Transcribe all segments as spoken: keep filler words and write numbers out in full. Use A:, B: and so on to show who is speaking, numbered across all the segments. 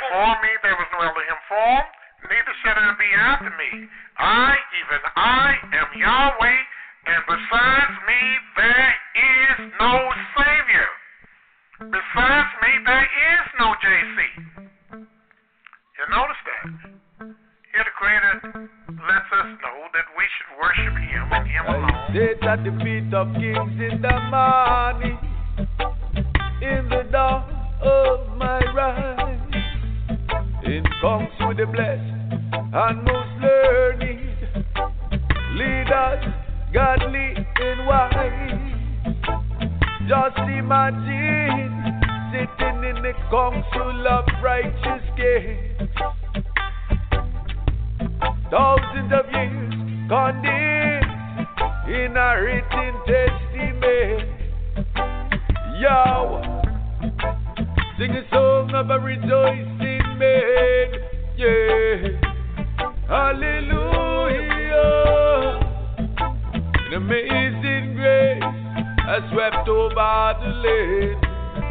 A: before me there was no Elohim form, neither shall there be after me. I, even I, am Yahweh, and besides me there is no Savior. Besides me there is no J C. You notice that? Here the Creator lets us know that we should worship Him and Him alone.
B: I sit at the feet of kings in the morning, in the dawn of my rise, in comes with the blessed and most learning, leaders, godly and wise. Just imagine sitting in the council of righteous kings, thousands of years condemned in a written testament. Yahweh, sing a song of a rejoicing man. Yeah, hallelujah. An amazing grace has swept over the land.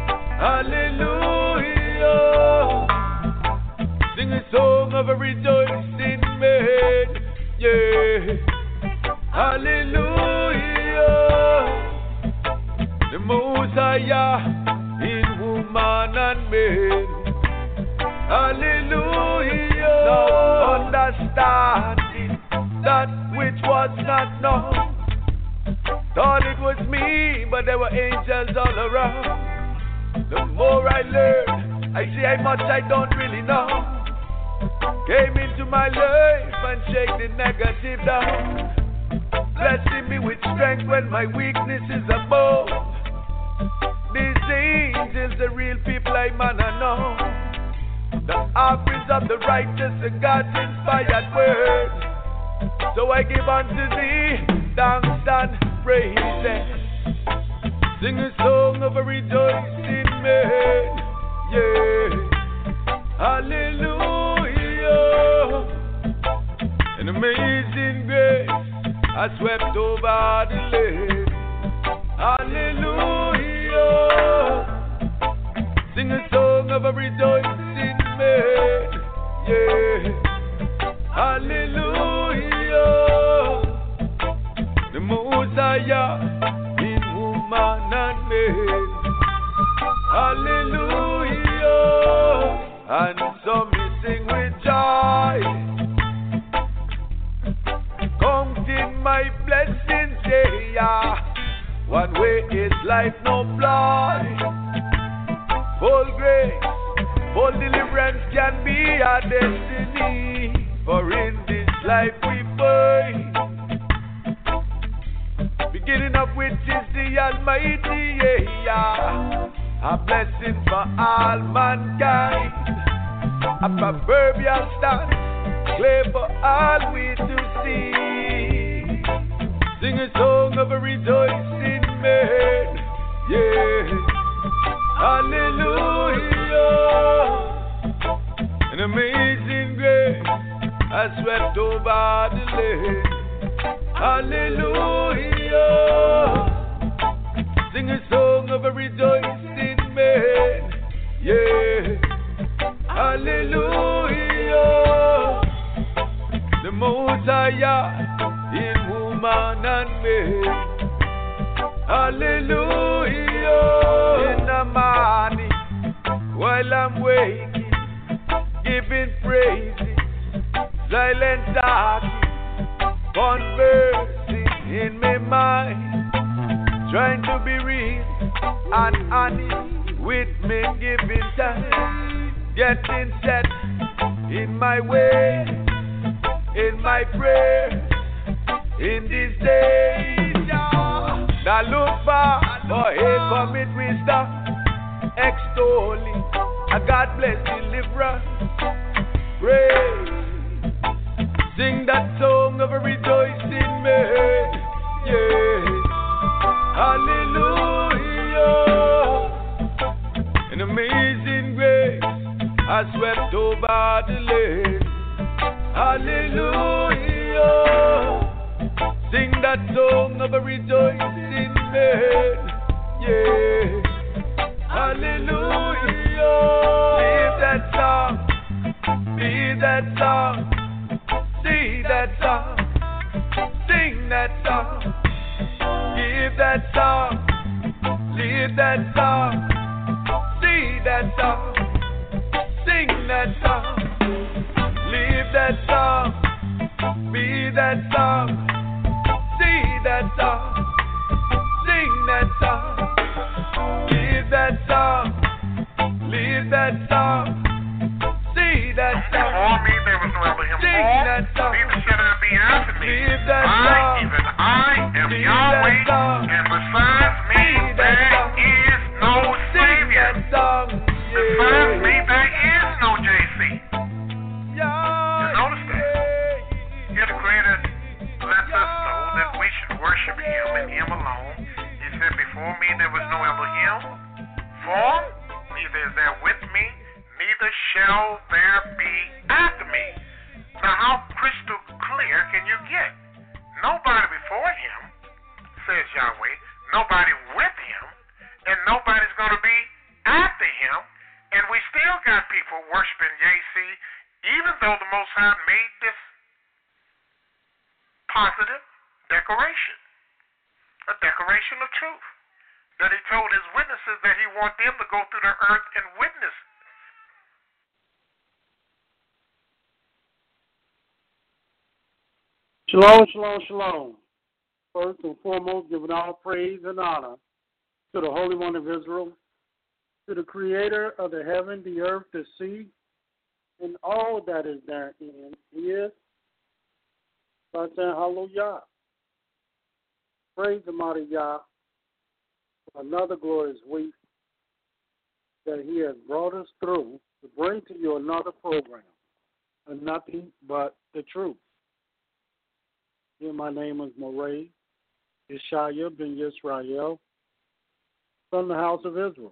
B: Hallelujah. Sing a song of a rejoicing man. Yeah, hallelujah. The Most High in woman and man. Hallelujah. Now understanding that which was not known. Thought it was me, but there were angels all around. The more I learn, I see how much I don't really know. Came into my life and shake the negative down. Blessing me with strength when my weakness is above. These angels, the real people I man I know. The offerings of the righteous, the God's inspired word. So I give unto thee thanks and praises. Sing a song of a rejoicing man. Yeah, hallelujah. An amazing grace has swept over the land. Hallelujah. Sing a song of a rejoicing man. Yeah, hallelujah. The Most High in woman and man. Hallelujah. And so me sing with joy, counting my blessings, yeah. One way is life, no blood. Full grace, full deliverance can be our destiny. For in this life we find, beginning of which is the Almighty, yeah. A blessing for all mankind. A proverbial stand, clear for all we to see. Sing a song of a rejoicing man. Yeah, hallelujah. An amazing grace has swept over the land. Hallelujah. Sing a song of a rejoicing man. Yeah, hallelujah. The Most High in woman and man. Hallelujah. In the morning while I'm waking, giving praises, silent talking, conversing in my mind, trying to be real and honest with me, giving time, getting set in my way, in my prayer, in these days. Now look back for a commit wisdom, extolling a God bless deliverance. Pray, sing that song of a rejoicing man. Yeah, hallelujah. An amazing grace has swept over the land. Hallelujah. Sing that song of a rejoicing man. Yeah, hallelujah. Leave that song that song, see that song, sing that song, live that song, be that song, see that song, sing that song, live that song, live that song, see that song.
A: Before me there was no Elohim
B: Sing
A: form,
B: that song.
A: neither shall there be after me.
B: Live that
A: I,
B: song.
A: even I, am
B: Live
A: Yahweh,
B: that song.
A: and besides me
B: Sing that
A: there
B: song.
A: is no
B: Sing
A: Savior.
B: that song.
A: Besides me there is no J C.
B: Yeah.
A: You notice that? Here the Creator lets us know that we should worship Him and Him alone. He said, before me there was no Elohim form, neither is there with me, neither shall there be after me. Now how crystal clear can you get? Nobody before Him, says Yahweh, nobody with Him, and nobody's going to be after Him, and we still got people worshiping J C, even though the Most High made this positive declaration, a declaration of truth, that He told His witnesses that He want them to go through the earth and witness.
C: Shalom, shalom, shalom. First and foremost, giving all praise and honor to the Holy One of Israel, to the Creator of the heaven, the earth, the sea, and all that is therein. He is, by saying hallelujah. Praise the mighty Yah for another glorious week that He has brought us through to bring to you another program, and nothing but the truth. Here, my name is Moray Ishaya ben Yisrael from the house of Israel.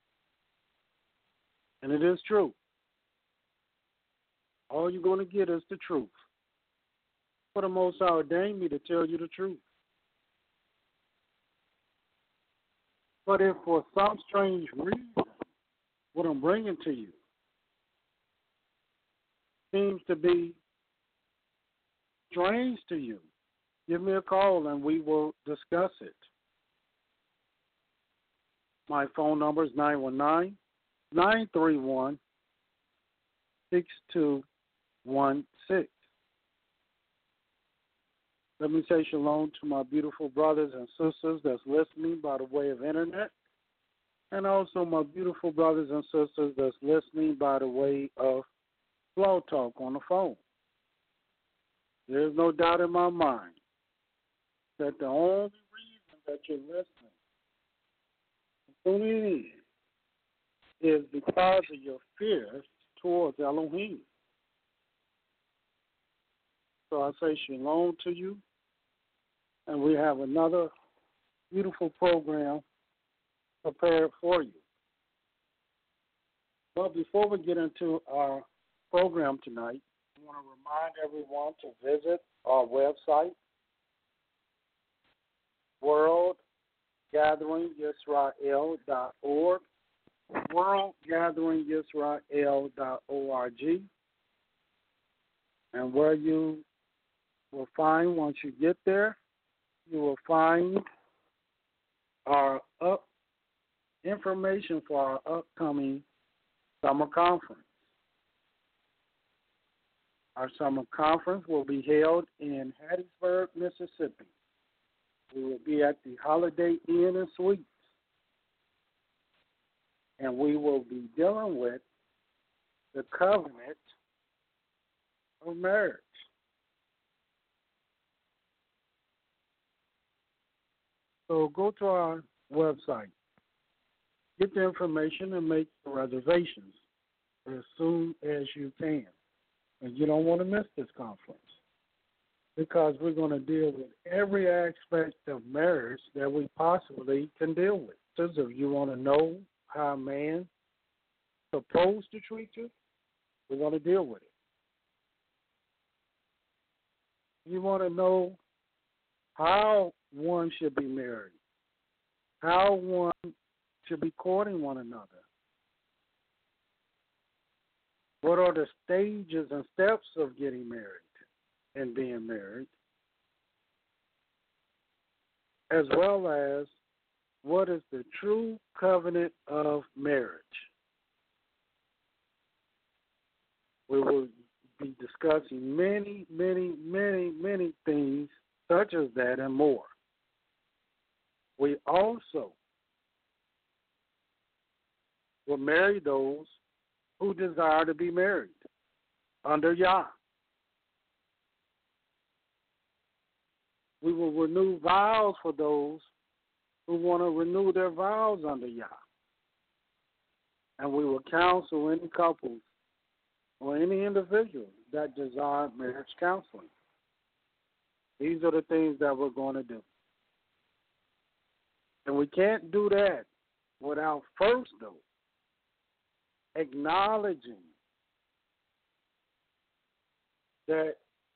C: And it is true. All you're going to get is the truth. For the Most High ordained me to tell you the truth. But if for some strange reason, what I'm bringing to you seems to be strange to you, give me a call and we will discuss it. My phone number is nine one nine, nine three one, six two one six. Let me say shalom to my beautiful brothers and sisters that's listening by the way of internet, and also my beautiful brothers and sisters that's listening by the way of Blog Talk on the phone. There's no doubt in my mind that the only reason that you're listening, tuning in, is because of your fears towards Elohim. So I say shalom to you, and we have another beautiful program prepared for you. But before we get into our program tonight, I want to remind everyone to visit our website, world gathering Yisrael dot org, world gathering Yisrael dot org, and where you will find, once you get there, you will find our up information for our upcoming summer conference. Our summer conference will be held in Hattiesburg, Mississippi. We will be at the Holiday Inn and Suites, and we will be dealing with the covenant of marriage. So go to our website, get the information, and make the reservations as soon as you can. And you don't want to miss this conference, because we're going to deal with every aspect of marriage that we possibly can deal with. So if you want to know how a man is supposed to treat you, we're going to deal with it. You want to know how one should be married, how one should be courting one another. What are the stages and steps of getting married and being married, as well as what is the true covenant of marriage. We will be discussing many, many, many, many things such as that and more. We also will marry those who desire to be married under Yah. We will renew vows for those who want to renew their vows under Yah. And we will counsel any couples or any individual that desire marriage counseling. These are the things that we're going to do. And we can't do that without first, though, acknowledging that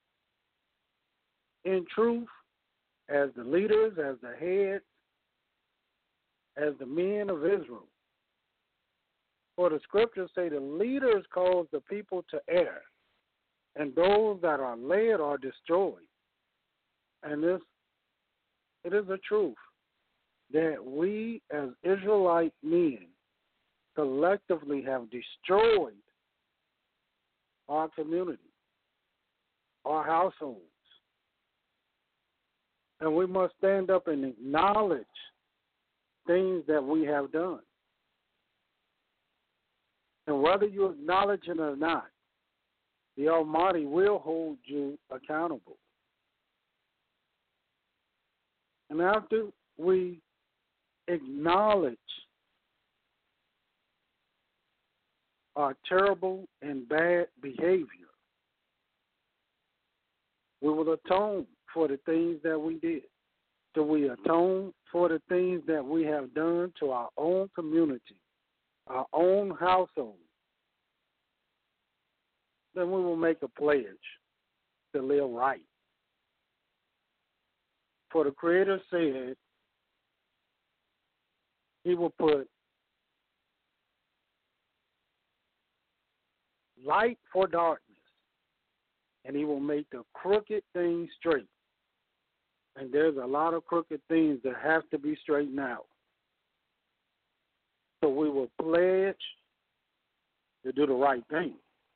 C: in truth, as the leaders, as the heads, as the men of Israel, for the scriptures say the leaders cause the people to err, and those that are led are destroyed. And this, it is a truth that we as Israelite men collectively have destroyed our community, our households. And we must stand up and acknowledge things that we have done. And whether you acknowledge it or not, the Almighty will hold you accountable. And after we acknowledge our terrible and bad behavior, we will atone for the things that we did. So we atone for the things that we have done to our own community, our own household. Then we will make a pledge to live right. For the Creator said He will put light for darkness, and He will make the crooked things straight. And there's a lot of crooked things that have to be straightened out. So we will pledge to do the right thing.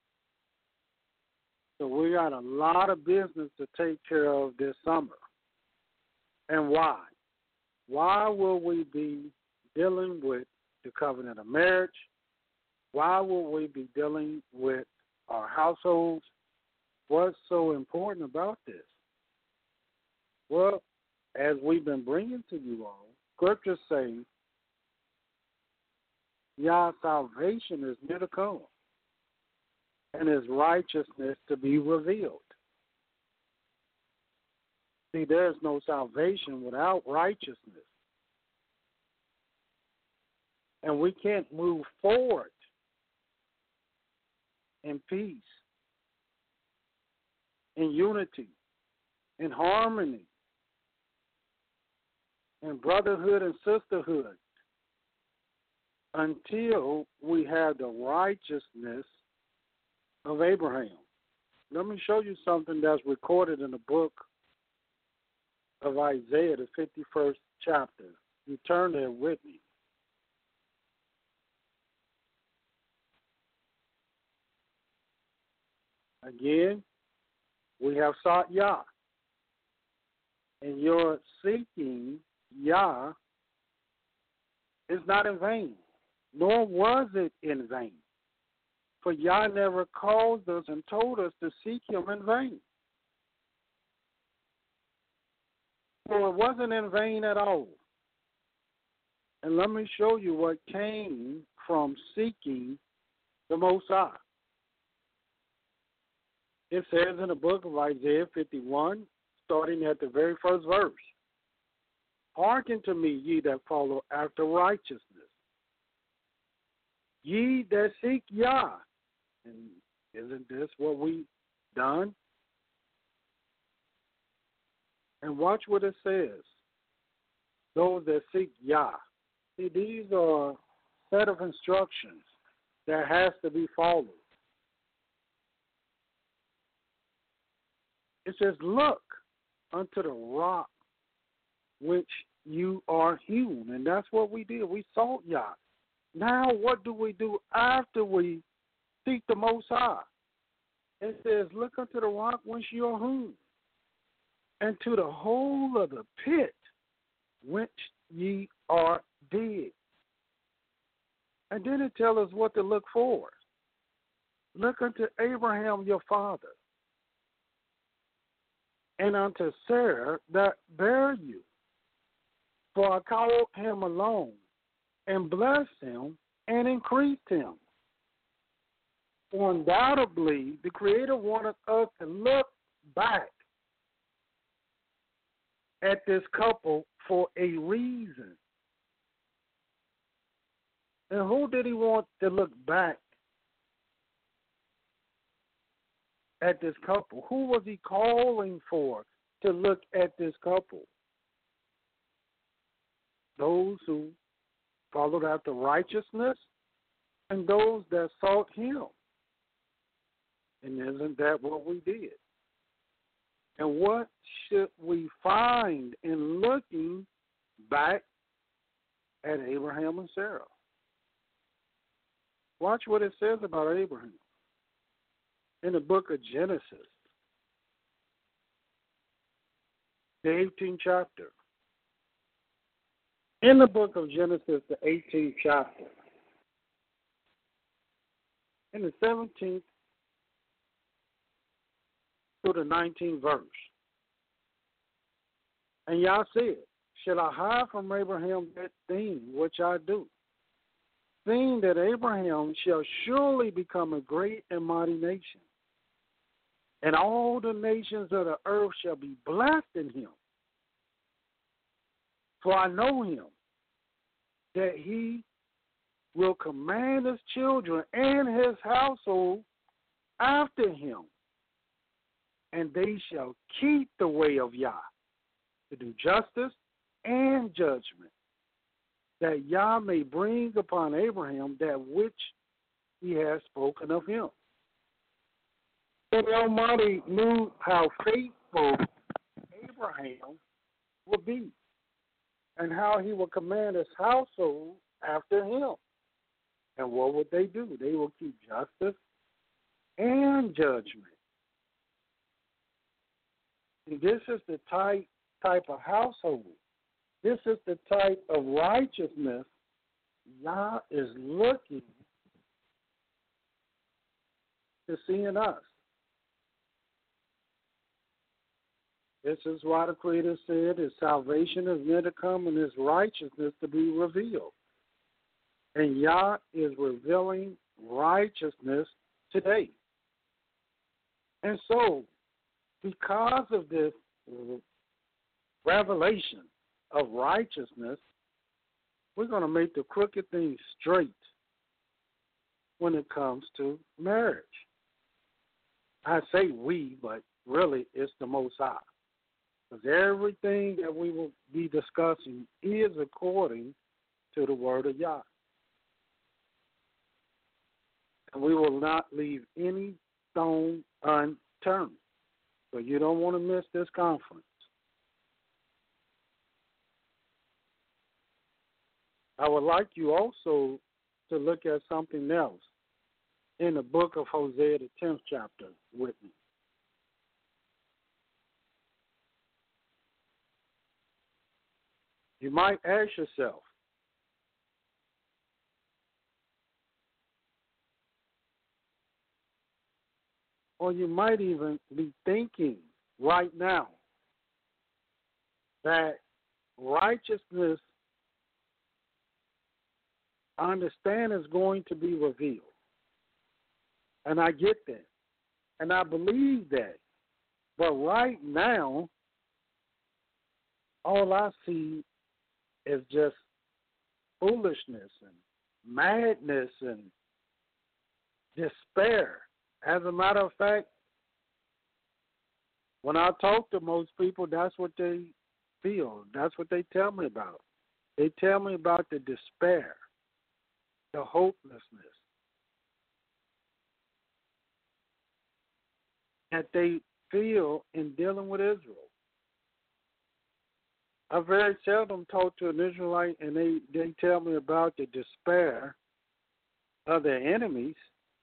C: So we got a lot of business to take care of this summer. And why? Why will we be dealing with the covenant of marriage? Why will we be dealing with our households? What's so important about this? Well, as we've been bringing to you all, scriptures say Yah's salvation is near to come, and His righteousness to be revealed. See, there's no salvation without righteousness. And we can't move forward in peace, in unity, in harmony, in brotherhood and sisterhood until we have the righteousness of Abraham. Let me show you something that's recorded in the book of Isaiah, the fifty-first chapter. You turn there with me. Again, we have sought Yah. And your seeking Yah is not in vain, nor was it in vain. For Yah never called us and told us to seek Him in vain. So it wasn't in vain at all. And let me show you what came from seeking the Most High. It says in the book of Isaiah fifty-one, starting at the very first verse, "Hearken to me, ye that follow after righteousness, ye that seek Yah." And isn't this what we done? And watch what it says. Those that seek Yah. See, these are a set of instructions that has to be followed. It says, "Look unto the rock which you are hewn. And that's what we did. We sought Yah. Now what do we do after we seek the Most High? It says, look unto the rock whence you are hewn, and to the hole of the pit whence ye are dead. And then it tells us what to look for. Look unto Abraham your father, and unto Sarah that bare you. For I called him alone, and blessed him, and increased him. For undoubtedly, the Creator wanted us to look back at this couple for a reason. And who did he want to look back at this couple? Who was he calling for to look at this couple? Those who followed after righteousness and those that sought him. And isn't that what we did? And what should we find in looking back at Abraham and Sarah? Watch what it says about Abraham in the book of Genesis, the eighteenth chapter. In the book of Genesis, the eighteenth chapter, in the seventeenth to the nineteenth verse. And Yah said, shall I hide from Abraham that thing which I do? Seeing that Abraham shall surely become a great and mighty nation, and all the nations of the earth shall be blessed in him. For I know him, that he will command his children and his household after him, and they shall keep the way of Yah, to do justice and judgment, that Yah may bring upon Abraham that which he has spoken of him. So the Almighty knew how faithful Abraham would be, and how he would command his household after him. And what would they do? They will keep justice and judgment. And this is the type, type of household. This is the type of righteousness Yah is looking to see in us. This is why the Creator said his salvation is yet to come and his righteousness to be revealed. And Yah is revealing righteousness today. And so, because of this revelation of righteousness, we're going to make the crooked things straight when it comes to marriage. I say we, but really it's the Most High. Because everything that we will be discussing is according to the word of Yah. And we will not leave any stone unturned. So you don't want to miss this conference. I would like you also to look at something else in the book of Hosea, the tenth chapter, with me. You might ask yourself, or you might even be thinking right now that righteousness, I understand, is going to be revealed. And I get that. And I believe that. But right now, all I see is just foolishness and madness and despair. As a matter of fact, when I talk to most people, that's what they feel. That's what they tell me about. They tell me about the despair, the hopelessness that they feel in dealing with Israel. I very seldom talk to an Israelite and they, they tell me about the despair of their enemies.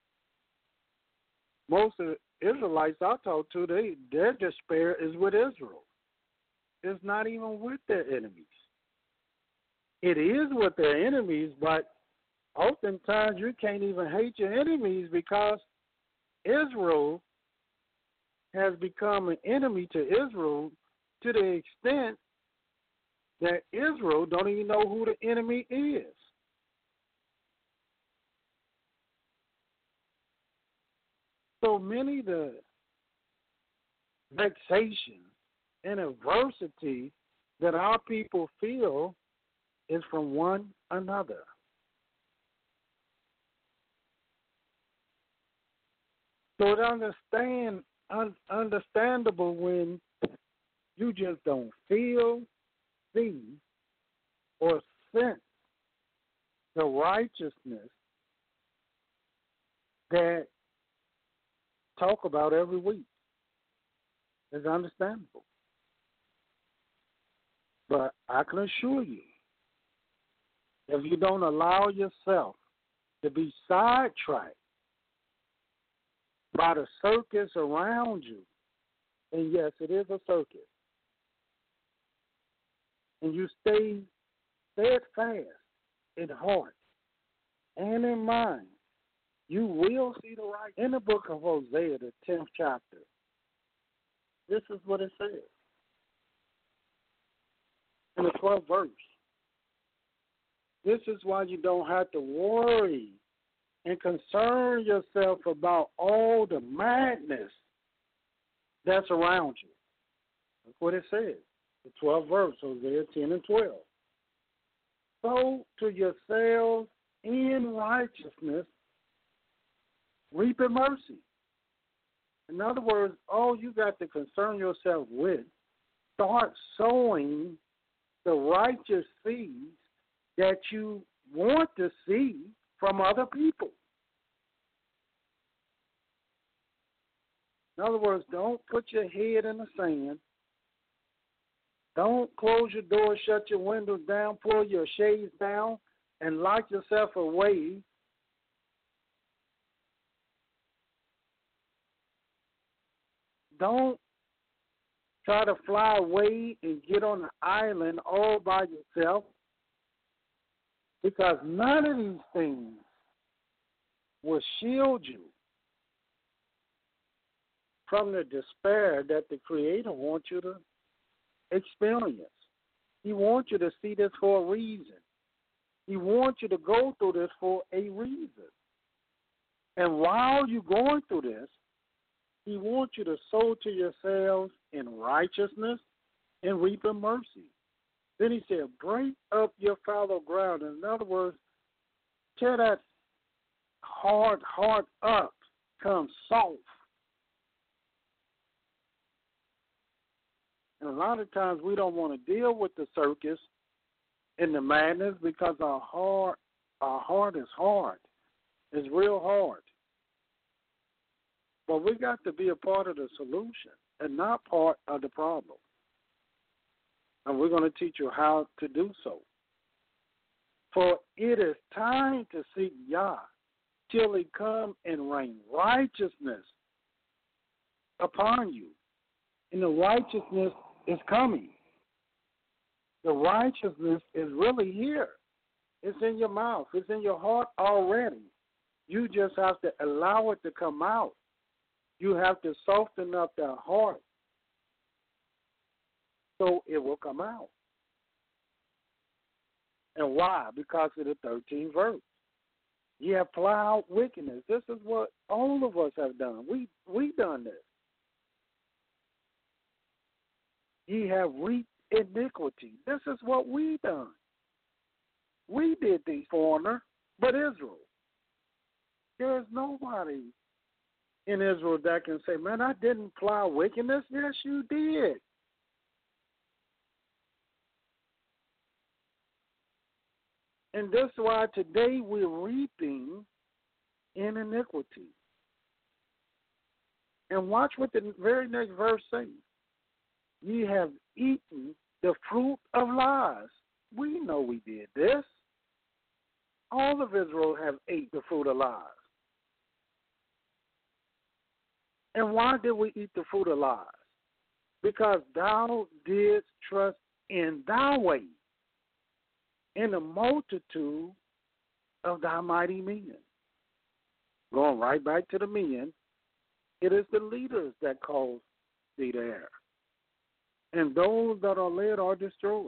C: Most of the Israelites I talk to, they their despair is with Israel. It's not even with their enemies. It is with their enemies, but oftentimes you can't even hate your enemies because Israel has become an enemy to Israel to the extent that Israel don't even know who the enemy is. So many of the vexation and adversity that our people feel is from one another. So it's understand, un, understandable when you just don't feel, see, or sense the righteousness that talk about every week. It's understandable. But I can assure you, if you don't allow yourself to be sidetracked by the circus around you, and yes, it is a circus, and you stay steadfast in heart and in mind, you will see the right. In the book of Hosea, the tenth chapter, this is what it says. In the twelfth verse, this is why you don't have to worry and concern yourself about all the madness that's around you. That's what it says. The twelfth verse, Hosea ten and twelve. Sow to yourselves in righteousness, reaping mercy. In other words, all you got to concern yourself with, start sowing the righteous seeds that you want to see from other people. In other words, don't put your head in the sand. Don't close your door, shut your windows down, pull your shades down, and lock yourself away. Don't try to fly away and get on an island all by yourself, because none of these things will shield you from the despair that the Creator wants you to experience. He wants you to see this for a reason. He wants you to go through this for a reason. And while you're going through this, He wants you to sow to yourselves in righteousness and reap in mercy. Then He said, break up your fallow ground. In other words, tear that hard heart up, come soft. And a lot of times we don't want to deal with the circus and the madness because our heart, our heart is hard. It's real hard. But we got to be a part of the solution and not part of the problem. And we're going to teach you how to do so. For it is time to seek Yah till He come and rain righteousness upon you. And the righteousness is coming. The righteousness is really here. It's in your mouth. It's in your heart already. You just have to allow it to come out. You have to soften up that heart so it will come out. And why? Because of the thirteenth verse. You have plowed wickedness. This is what all of us have done. We we done this. Ye have reaped iniquity. This is what we done. We did these, foreigner, but Israel. There is nobody in Israel that can say, man, I didn't plow wickedness. Yes, you did. And that's why today we're reaping in iniquity. And watch what the very next verse says. Ye have eaten The fruit of lies. We know we did this. All of Israel have ate the fruit of lies. And why did we eat the fruit of lies? Because thou didst trust in thy way, in the multitude of thy mighty men. Going right back to the men, it is the leaders that cause thee to err. And those that are led are destroyed.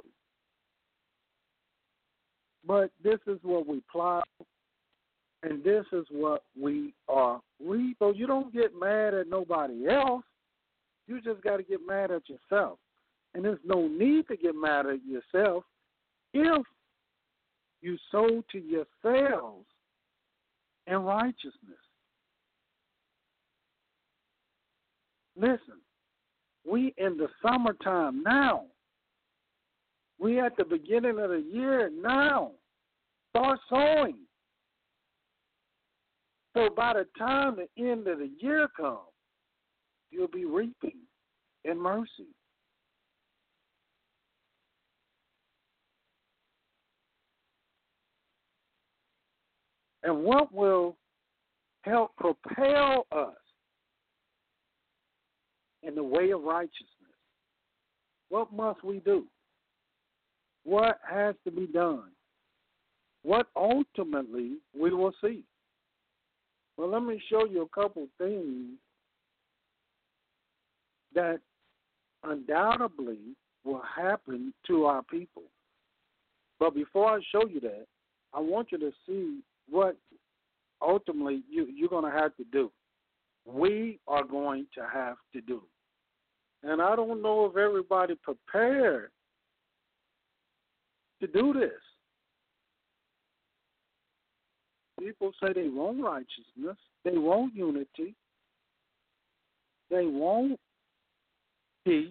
C: But this is what we plow, and this is what we are reap. So you don't get mad at nobody else. You just got to get mad at yourself. And there's no need to get mad at yourself if you sow to yourselves in righteousness. Listen, we in the summertime now. We at the beginning of the year now. Start sowing. So by the time the end of the year comes, you'll be reaping in mercy. And what will help propel us in the way of righteousness? What must we do? What has to be done? What ultimately we will see? Well, let me show you a couple things that undoubtedly will happen to our people. But before I show you that, I want you to see what ultimately you, you're going to have to do. We are going to have to do. And I don't know if everybody prepared to do this. People say they want righteousness, they want unity, they want peace,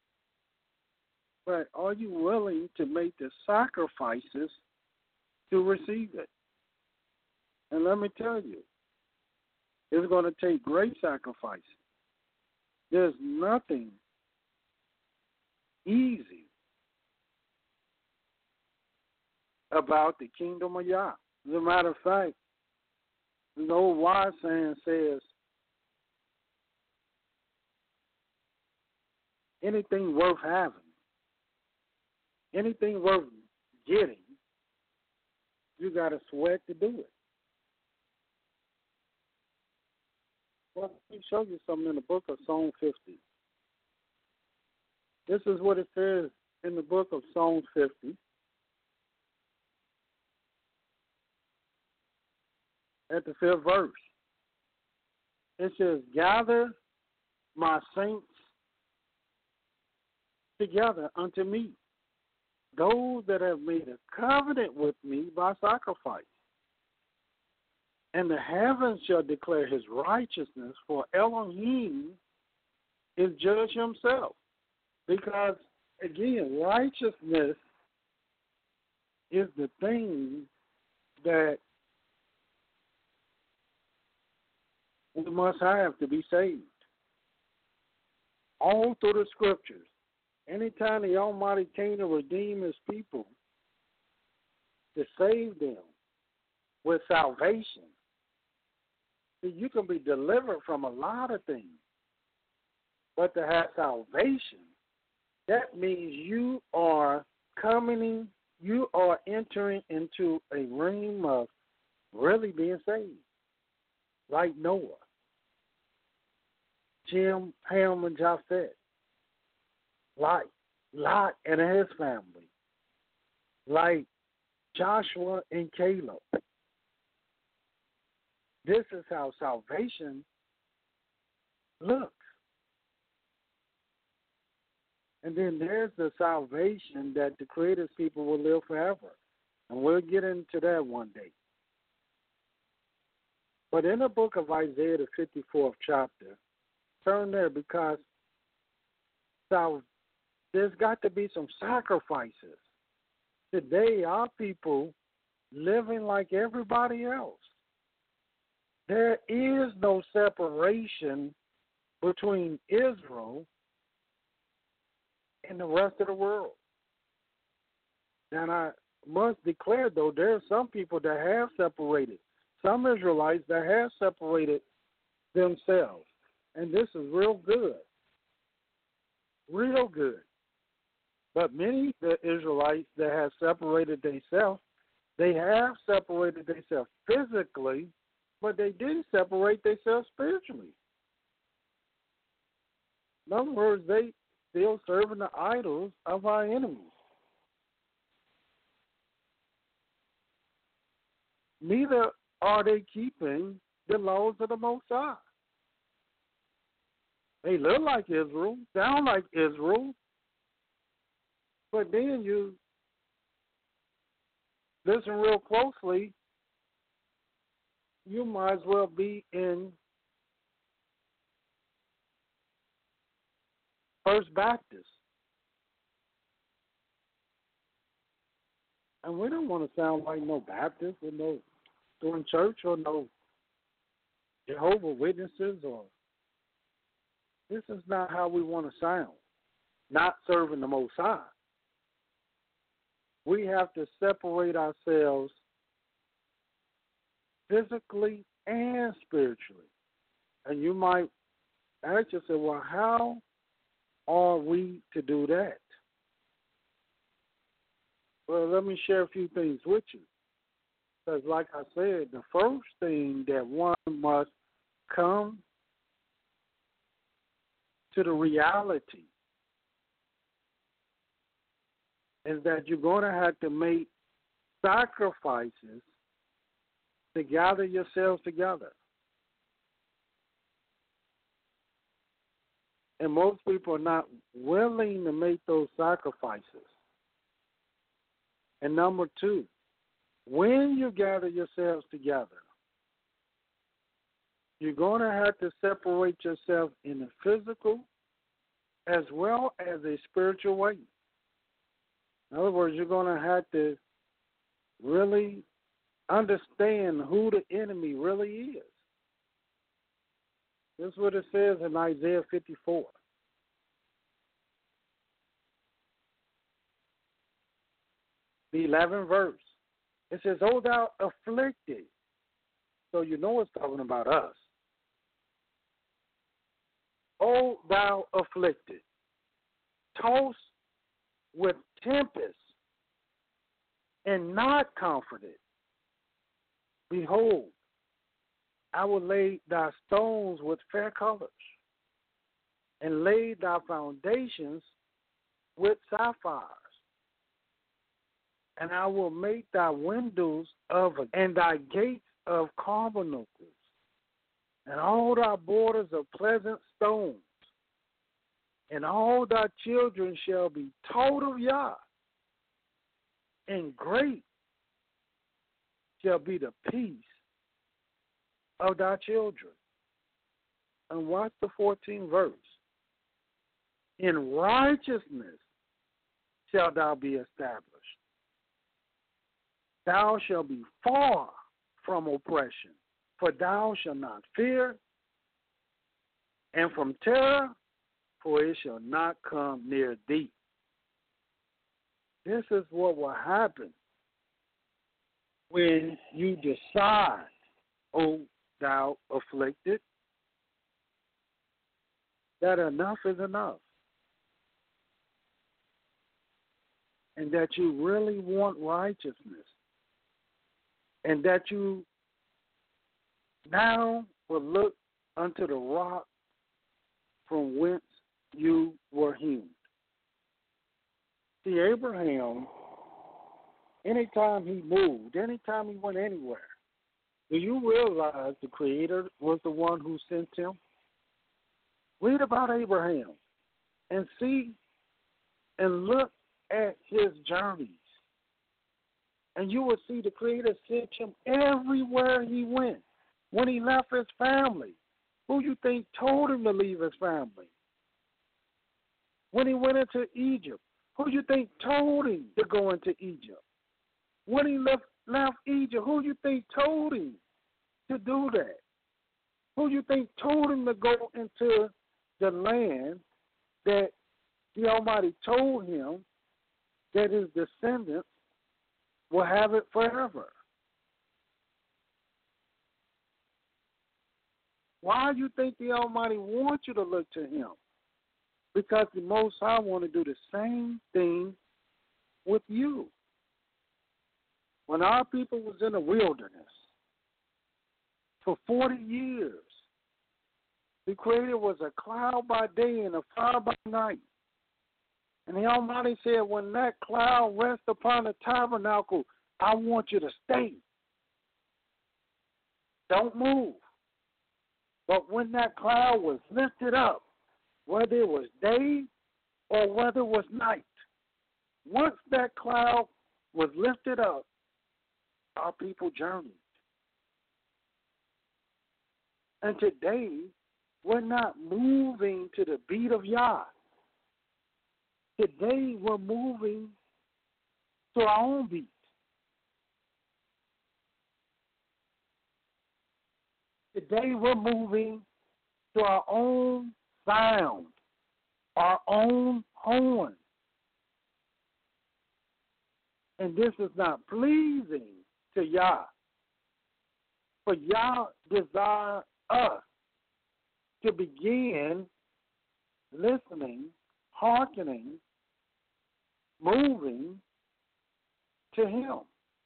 C: but are you willing to make the sacrifices to receive it? And let me tell you, it's going to take great sacrifice. There's nothing easy about the kingdom of Yah. As a matter of fact, the old wise saying says, anything worth having, anything worth getting, you got to sweat to do it. Well, let me show you something in the book of Psalm fifty. This is what it says in the book of Psalm fifty. At the fifth verse. It says, gather my saints together unto me, those that have made a covenant with me by sacrifice. And the heavens shall declare his righteousness, for Elohim is judge himself. Because, again, righteousness is the thing that we must have to be saved. All through the scriptures, anytime the Almighty came to redeem his people, to save them with salvation, you can be delivered from a lot of things. But to have salvation, that means you are coming in, you are entering into a realm of really being saved. Like Noah, Jim, Ham, and Japheth, like Lot and his family, like Joshua and Caleb. This is how salvation looks. And then there's the salvation that the Creator's people will live forever. And we'll get into that one day. But in the book of Isaiah, the fifty-fourth chapter, turn there because so there's got to be some sacrifices. Today, our people living like everybody else. There is no separation between Israel and the rest of the world. And I must declare, though, there are some people that have separated, some Israelites that have separated themselves. And this is real good. Real good. But many the Israelites that have separated themselves, they have separated themselves physically, but they didn't separate themselves spiritually. In other words, they still serving the idols of our enemies. Neither are they keeping the laws of the Most High. They look like Israel, sound like Israel, but then you listen real closely, you might as well be in First Baptist. And we don't want to sound like no Baptist or no doing church or no Jehovah's Witnesses, or this is not how we want to sound. Not serving the Most High. We have to separate ourselves physically and spiritually. And you might ask yourself, well, how are we to do that? Well, let me share a few things with you. Because like I said, the first thing that one must come to the reality is that you're going to have to make sacrifices to gather yourselves together. And most people are not willing to make those sacrifices. And number two, when you gather yourselves together, you're going to have to separate yourself in a physical as well as a spiritual way. In other words, you're going to have to really understand who the enemy really is. This is what it says in Isaiah fifty-four. The eleventh verse. It says, O thou afflicted. So you know it's talking about us. O thou afflicted, tossed with tempest and not comforted. Behold, I will lay thy stones with fair colors, and lay thy foundations with sapphires. And I will make thy windows of, and thy gates of carbuncles, and all thy borders of pleasant stones. And all thy children shall be taught of Yah, and great shall be the peace of thy children. And watch the fourteenth verse. In righteousness shalt thou be established. Thou shalt be far from oppression, for thou shalt not fear, and from terror, for it shall not come near thee. This is what will happen when you decide, O thou afflicted, that enough is enough. And that you really want righteousness. And that you now will look unto the rock from whence you were hewn. See, Abraham, anytime he moved, anytime he went anywhere, do you realize the Creator was the one who sent him? Read about Abraham and see and look at his journeys. And you will see the Creator sent him everywhere he went. When he left his family, who you think told him to leave his family? When he went into Egypt, who you think told him to go into Egypt? When he left, left Egypt, who you think told him to do that? Who you think told him to go into the land that the Almighty told him that his descendants will have it forever. Why do you think the Almighty wants you to look to Him? Because the Most High want to do the same thing with you. When our people was in the wilderness for forty years, the Creator was a cloud by day and a fire by night. And the Almighty said, when that cloud rests upon the tabernacle, I want you to stay. Don't move. But when that cloud was lifted up, whether it was day or whether it was night, once that cloud was lifted up, our people journeyed. And today, we're not moving to the beat of Yah. Today, we're moving to our own beat. Today, we're moving to our own sound, our own horn. And this is not pleasing to Yah. For Yah desire us to begin listening, hearkening, moving to Him.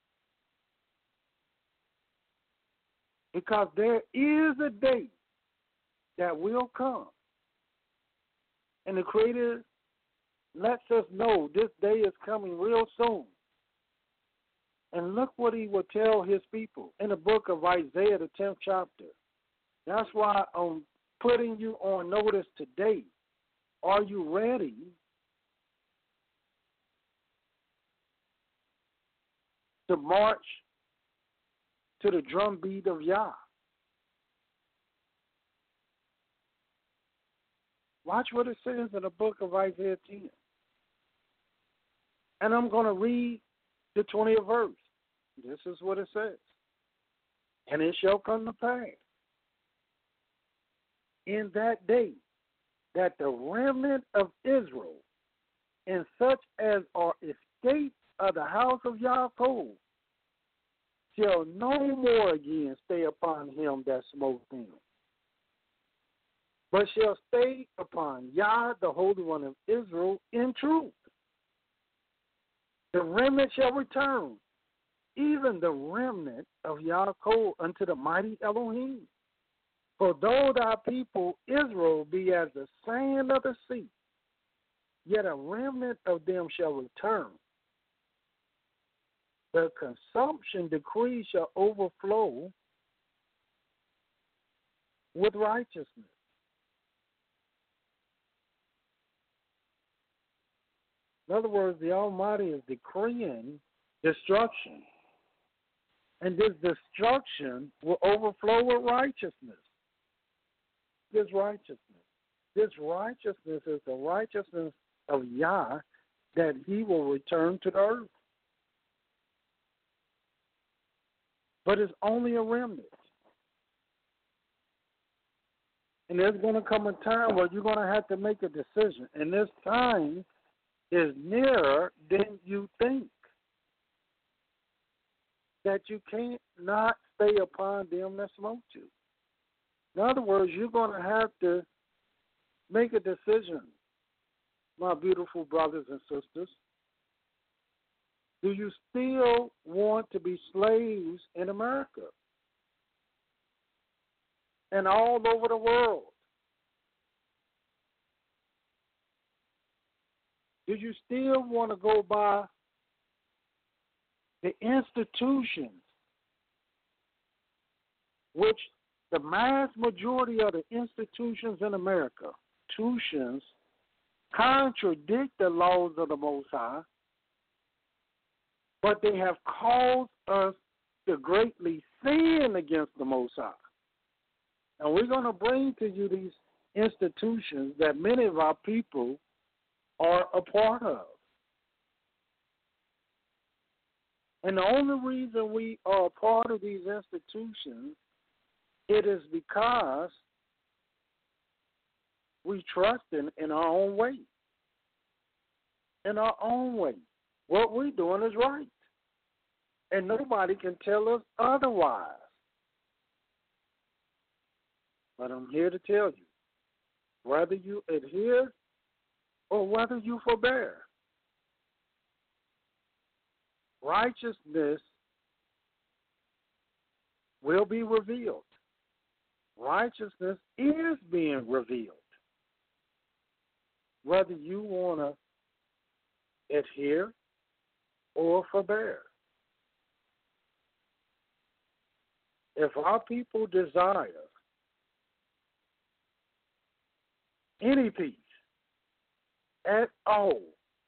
C: Because there is a day that will come. And the Creator lets us know this day is coming real soon. And look what He will tell His people in the book of Isaiah, the tenth chapter. That's why I'm putting you on notice today. Are you ready to march to the drumbeat of Yah? Watch what it says in the book of Isaiah ten. And I'm going to read the twentieth verse. This is what it says. And it shall come to pass in that day that the remnant of Israel and such as are escaped of the house of Yaakov shall no more again stay upon him that smote them, but shall stay upon Yah, the Holy One of Israel, in truth. The remnant shall return, even the remnant of Yaakov, unto the mighty Elohim. For though thy people Israel be as the sand of the sea, yet a remnant of them shall return. The consumption decree shall overflow with righteousness. In other words, the Almighty is decreeing destruction. And this destruction will overflow with righteousness. This righteousness. This righteousness is the righteousness of Yah, that He will return to the earth. But it's only a remnant. And there's going to come a time where you're going to have to make a decision. And this time is nearer than you think. That you can't not stay upon them that smote you. In other words, you're going to have to make a decision, my beautiful brothers and sisters. Do you still want to be slaves in America and all over the world? Do you still want to go by the institutions which the mass majority of the institutions in America, institutions, contradict the laws of the Most High, but they have caused us to greatly sin against the Most High. And we're going to bring to you these institutions that many of our people are a part of. And the only reason we are a part of these institutions, it is because we trust in, in our own way. In our own way. What we're doing is right. And nobody can tell us otherwise. But I'm here to tell you, whether you adhere or whether you forbear, righteousness will be revealed. Righteousness is being revealed. Whether you want to adhere or forbear. If our people desire any peace at all,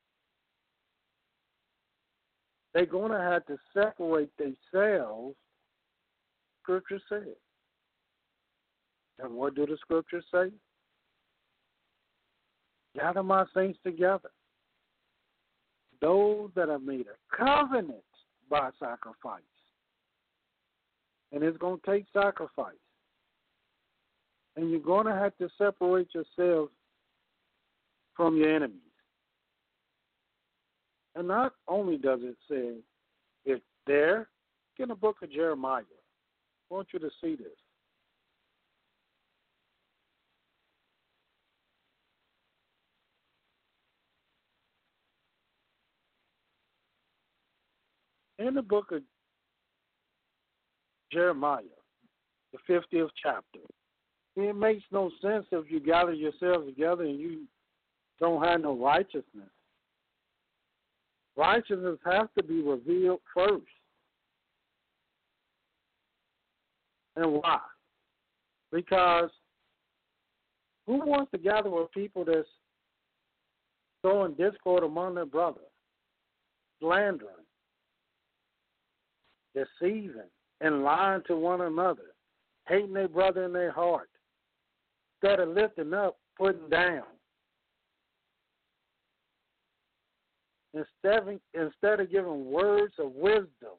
C: they're going to have to separate themselves, Scripture says. And what do the Scriptures say? Gather my saints together. Those that have made a covenant by sacrifice. And it's going to take sacrifice. And you're going to have to separate yourselves from your enemies. And not only does it say it's there, in the book of Jeremiah. I want you to see this. In the book of Jeremiah, the fiftieth chapter, it makes no sense if you gather yourselves together and you don't have no righteousness. Righteousness has to be revealed first. And why? Because who wants to gather with people that's throwing discord among their brothers, slandering, deceiving, and lying to one another, hating their brother in their heart, instead of lifting up, putting down? Instead of, instead of giving words of wisdom,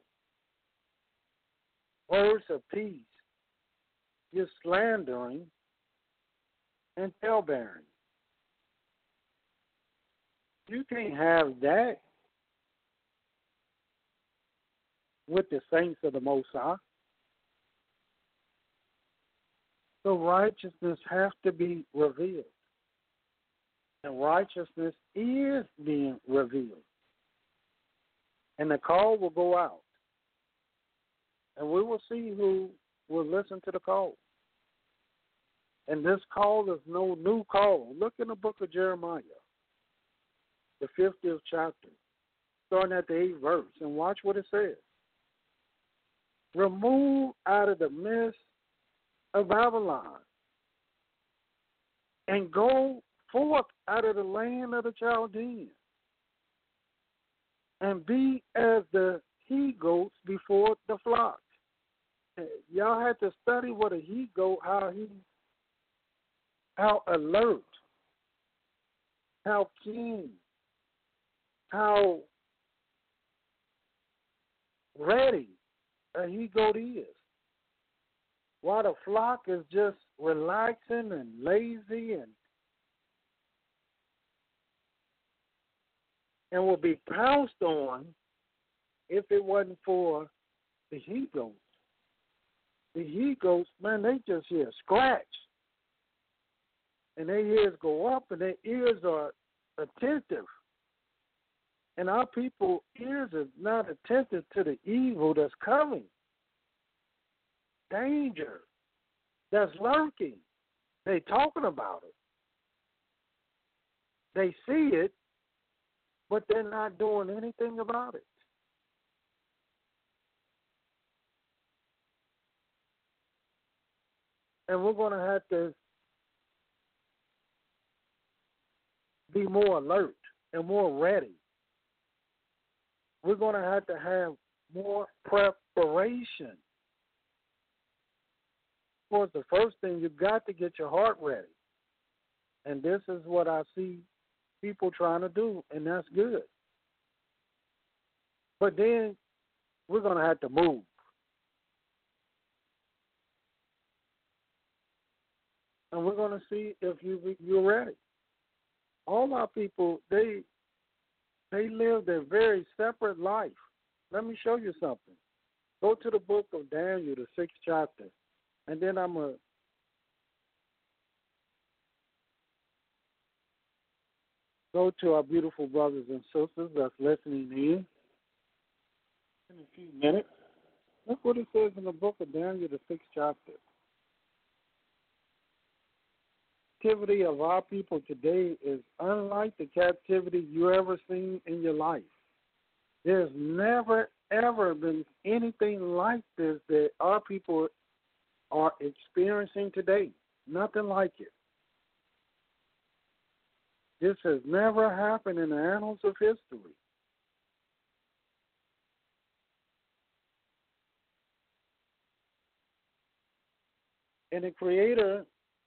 C: words of peace, you're slandering and talebearing. You can't have that with the saints of the Most High. So righteousness has to be revealed. And righteousness is being revealed. And the call will go out. And we will see who will listen to the call. And this call is no new call. Look in the book of Jeremiah, the fiftieth chapter, starting at the eighth verse, and watch what it says. Remove out of the midst of Babylon and go forth out of the land of the Chaldeans and be as the he-goats before the flock. Y'all had to study what a he-goat, how he, how alert, how keen, how ready a he-goat is. While the flock is just relaxing and lazy and and will be pounced on if it wasn't for the he-goats. The he-goats, man, they just hear a scratch. And their ears go up and their ears are attentive. And our people's ears are not attentive to the evil that's coming. Danger that's lurking. They talking about it. They see it, but they're not doing anything about it. And we're going to have to be more alert and more ready. We're going to have to have more preparation. Of course, the first thing, you've got to get your heart ready. And this is what I see people trying to do, and that's good. But then we're going to have to move. And we're going to see if you, you're ready. All our people, they they live their very separate life. let me show you something. Go to the book of Daniel, the sixth chapter, and then I'm going to go to our beautiful brothers and sisters that's listening in in a few minutes. Look what it says in the book of Daniel, the sixth chapter. Captivity of our people today is unlike the captivity you ever seen in your life. There's never, ever been anything like this that our people are experiencing today. Nothing like it. This has never happened in the annals of history. And the Creator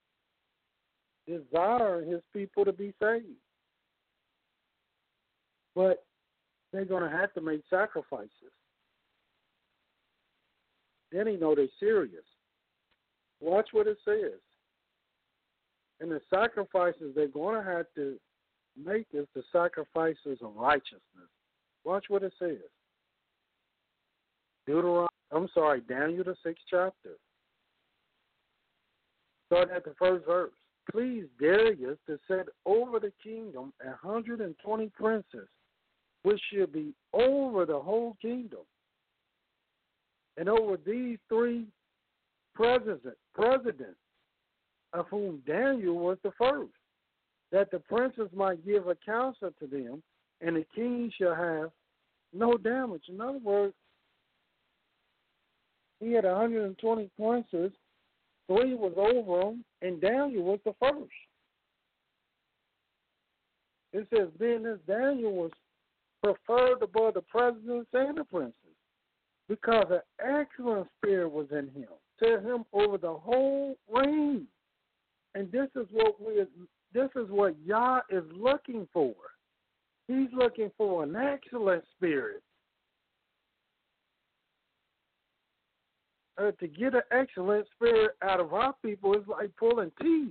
C: desires his people to be saved. But they're going to have to make sacrifices. Then he know they're serious. Watch what it says. And the sacrifices they're going to have to make is the sacrifices of righteousness. Watch what it says. Deuteronomy, I'm sorry, Daniel the sixth chapter. Start at the first verse. Please Darius to set over the kingdom a hundred and twenty princes, which should be over the whole kingdom. And over these three presidents, presidents, of whom Daniel was the first, that the princes might give a counsel to them, and the king shall have no damage. In other words, he had one hundred twenty princes, three was over him, and Daniel was the first. It says, then this Daniel was preferred above the presidents and the princes, because an excellent spirit was in him, set him over the whole reign. And this is what we this is what Yah is looking for. He's looking for an excellent spirit. Uh, to get an excellent spirit out of our people is like pulling teeth.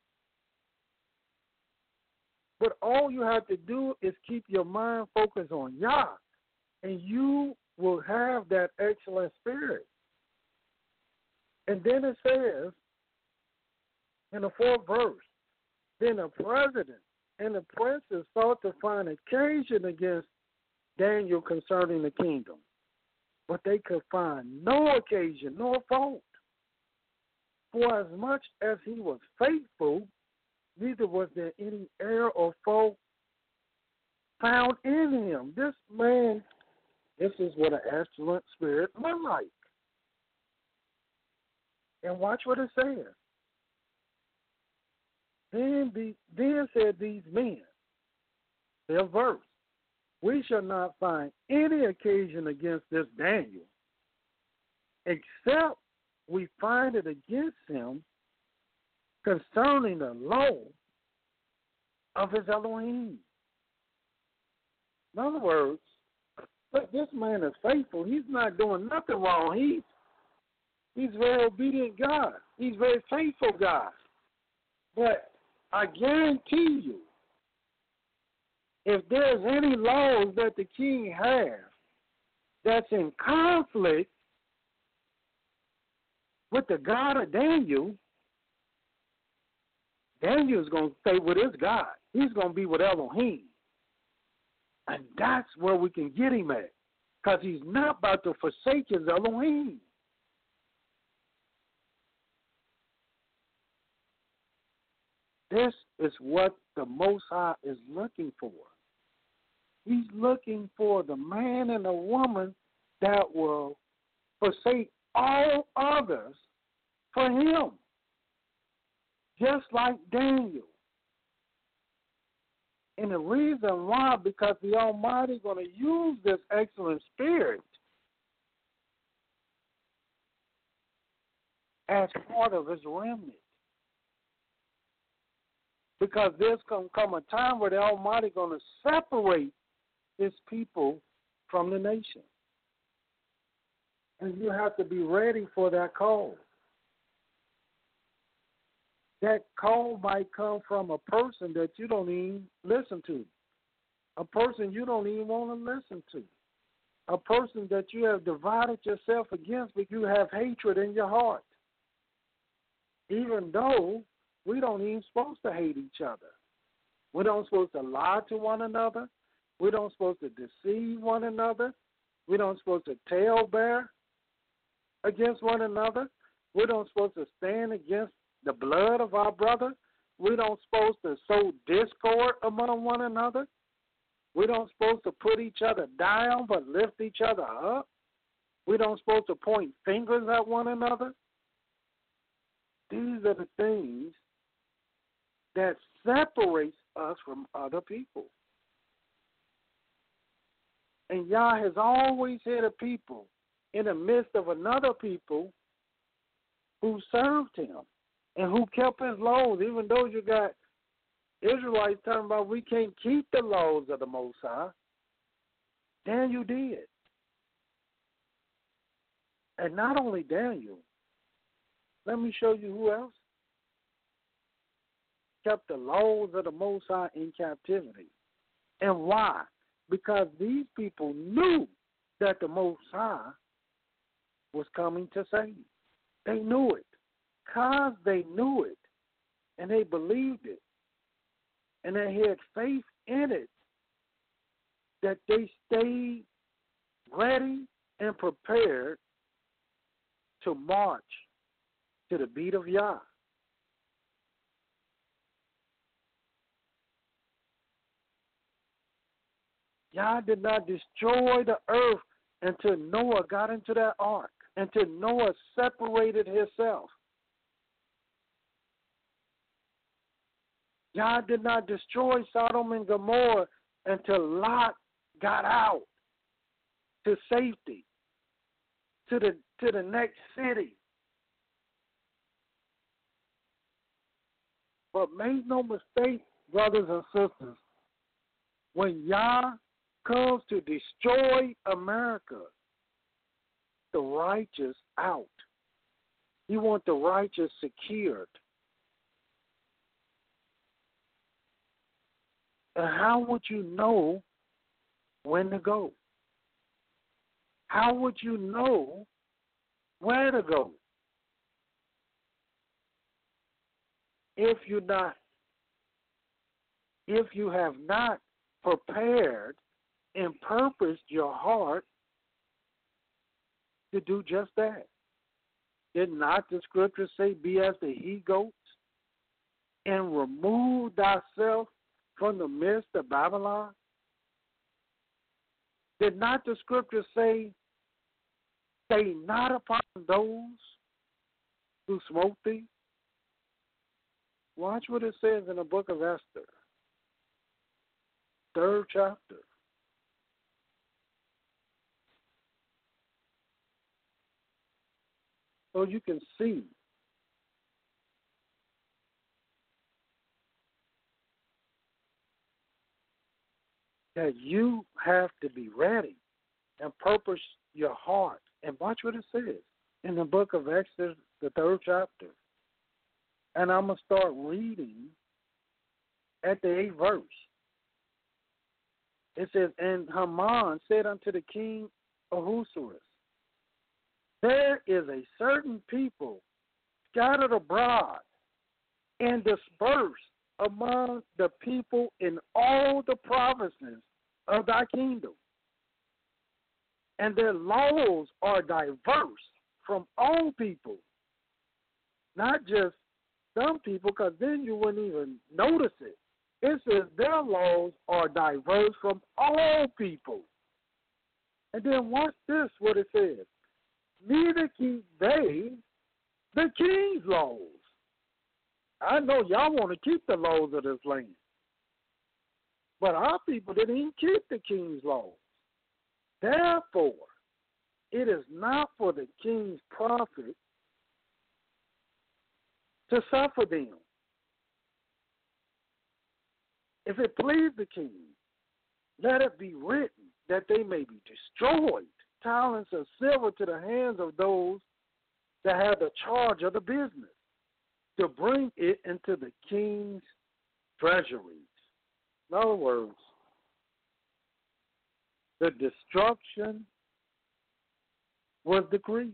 C: But all you have to do is keep your mind focused on Yah, and you will have that excellent spirit. And then it says, in the fourth verse, then the president and the princes sought to find occasion against Daniel concerning the kingdom, but they could find no occasion nor fault. For as much as he was faithful, neither was there any error or fault found in him. This man, this is what an excellent spirit looked like. And watch what it says. Then, the, then said these men, their verse, we shall not find any occasion against this Daniel, except we find it against him concerning the law of his Elohim. In other words, look, this man is faithful. He's not doing nothing wrong. He's he's very obedient God. He's very faithful God. But I guarantee you, if there's any laws that the king has that's in conflict with the God of Daniel, Daniel's going to stay with his God. He's going to be with Elohim. And that's where we can get him at, because he's not about to forsake his Elohim. This is what the Most High is looking for. He's looking for the man and the woman that will forsake all others for him, just like Daniel. And the reason why, because the Almighty is going to use this excellent spirit as part of his remnant. Because there's going to come a time where the Almighty is going to separate his people from the nation. And you have to be ready for that call. That call might come from a person that you don't even listen to. A person you don't even want to listen to. a person that you have divided yourself against, but you have hatred in your heart. Even though we don't even supposed to hate each other. We don't supposed to lie to one another. We don't supposed to deceive one another. We don't supposed to talebear against one another. We don't supposed to stand against the blood of our brother. We don't supposed to sow discord among one another. We don't supposed to put each other down but lift each other up. We don't supposed to point fingers at one another. These are the things that separates us from other people. And Yah has always had a people in the midst of another people who served him and who kept his laws, even though you got Israelites talking about we can't keep the laws of the Most High. Daniel did. And not only Daniel, let me show you who else kept the laws of the Most High in captivity. And why? Because these people knew that the Most High was coming to save. They knew it. Because they knew it and they believed it and they had faith in it, that they stayed ready and prepared to march to the beat of Yah. Yah did not destroy the earth until Noah got into that ark, until Noah separated himself. Yah did not destroy Sodom and Gomorrah until Lot got out to safety, to the to the next city. But make no mistake, brothers and sisters, when Yah comes to destroy America, the righteous out. You want the righteous secured. And how would you know when to go? How would you know where to go? If you not, if you have not prepared and purposed your heart to do just that. Did not the scripture say, be as the he-goats and remove thyself from the midst of Babylon? Did not the scripture say, stay not upon those who smote thee? Watch what it says in the book of Esther, third chapter. So you can see that you have to be ready and purpose your heart. And watch what it says in the book of Exodus, the third chapter. And I'm going to start reading at the eighth verse. It says, and Haman said unto the king Ahasuerus, there is a certain people scattered abroad and dispersed among the people in all the provinces of thy kingdom. And their laws are diverse from all people, not just some people, because then you wouldn't even notice it. It says their laws are diverse from all people. And then watch this, what it says. Neither keep they the king's laws. I know y'all want to keep the laws of this land. But our people didn't even keep the king's laws. Therefore, it is not for the king's profit to suffer them. If it please the king, let it be written that they may be destroyed, talents of silver to the hands of those that have the charge of the business, to bring it into the king's treasuries. In other words, the destruction was decreed.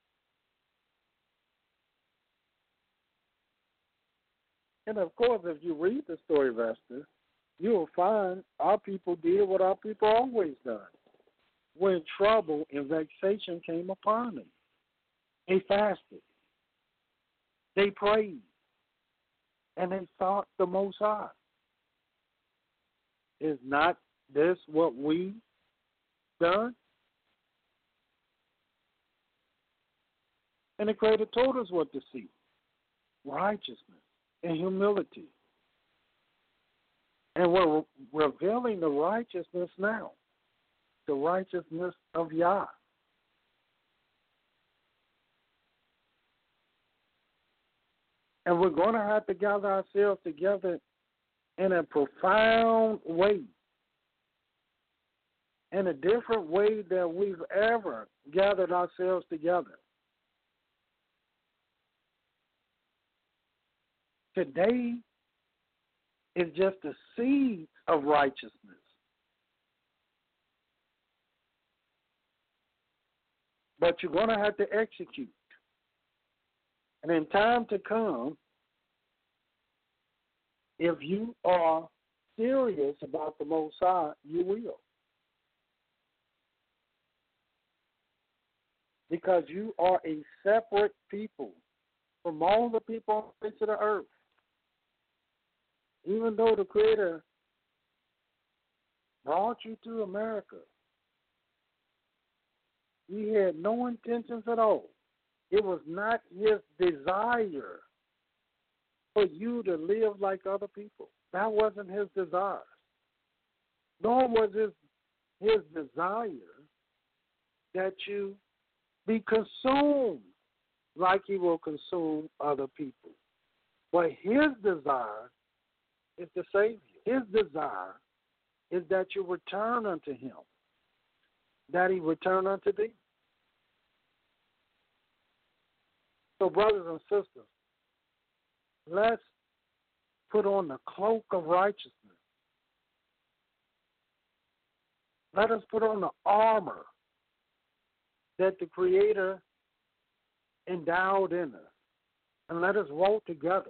C: And of course, if you read the story of Esther, you will find our people did what our people always done. When trouble and vexation came upon them, they fasted, they prayed, and they sought the Most High. Is not this what we done? And the Creator told us what to seek: righteousness and humility. And we're revealing the righteousness now, the righteousness of Yah. And we're going to have to gather ourselves together in a profound way, in a different way than we've ever gathered ourselves together. Today is just the seed of righteousness. But you're going to have to execute. And in time to come, if you are serious about the Most High, you will. Because you are a separate people from all the people on the face of the earth. Even though the Creator brought you to America, He had no intentions at all. It was not His desire for you to live like other people. That wasn't His desire. Nor was His, his desire that you be consumed like He will consume other people. But His desire is to save you. His desire is that you return unto Him, that He return unto thee. So, brothers and sisters, let's put on the cloak of righteousness. Let us put on the armor that the Creator endowed in us, and let us walk together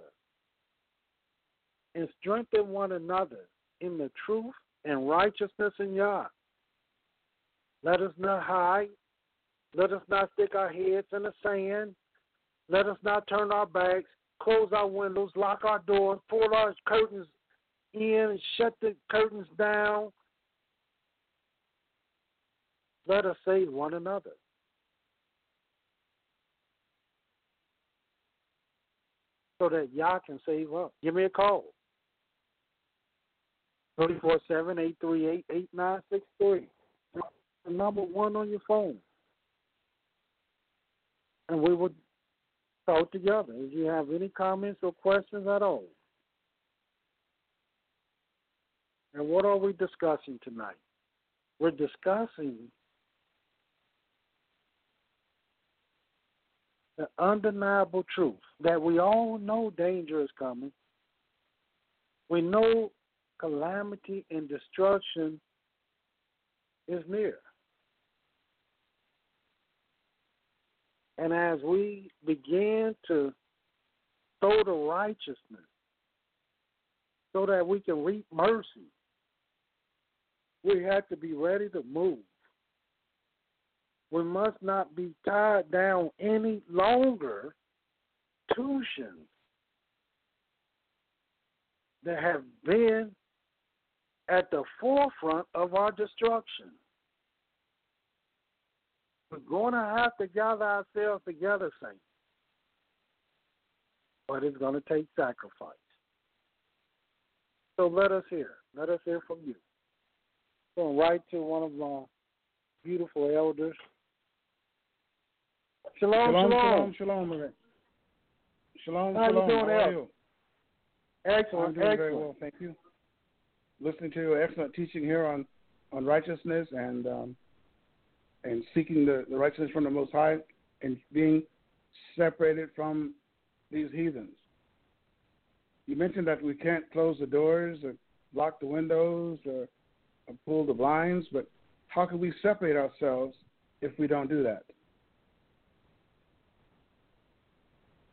C: and strengthen one another in the truth and righteousness in Yah. Let us not hide. Let us not stick our heads in the sand. Let us not turn our backs, close our windows, lock our doors, pull our curtains in, and shut the curtains down. Let us save one another. So that Yah can save us. Give me a call. three four seven, eight three eight, eight nine six three. The number one on your phone. And we would talk together if you have any comments or questions at all. And what are we discussing tonight? We're discussing the undeniable truth that we all know danger is coming. We know calamity and destruction is near. And as we begin to sow the righteousness so that we can reap mercy, we have to be ready to move. We must not be tied down any longer to sins that have been at the forefront of our destruction. We're going to have to gather ourselves together, saints. But it's going to take sacrifice. So let us hear. Let us hear from you. Going right to one of our beautiful elders. Shalom,
D: shalom.
C: Shalom,
D: shalom, shalom. Shalom,
C: How
D: shalom.
C: you doing,
D: How are
C: Elder?
D: you?
C: Excellent,
D: I'm doing
C: excellent.
D: very well, thank you. Listening to your excellent teaching here on, on righteousness and um, and seeking the, the righteousness from the Most High and being separated from these heathens. You mentioned that we can't close the doors or lock the windows or, or pull the blinds, but how can we separate ourselves if we don't do that?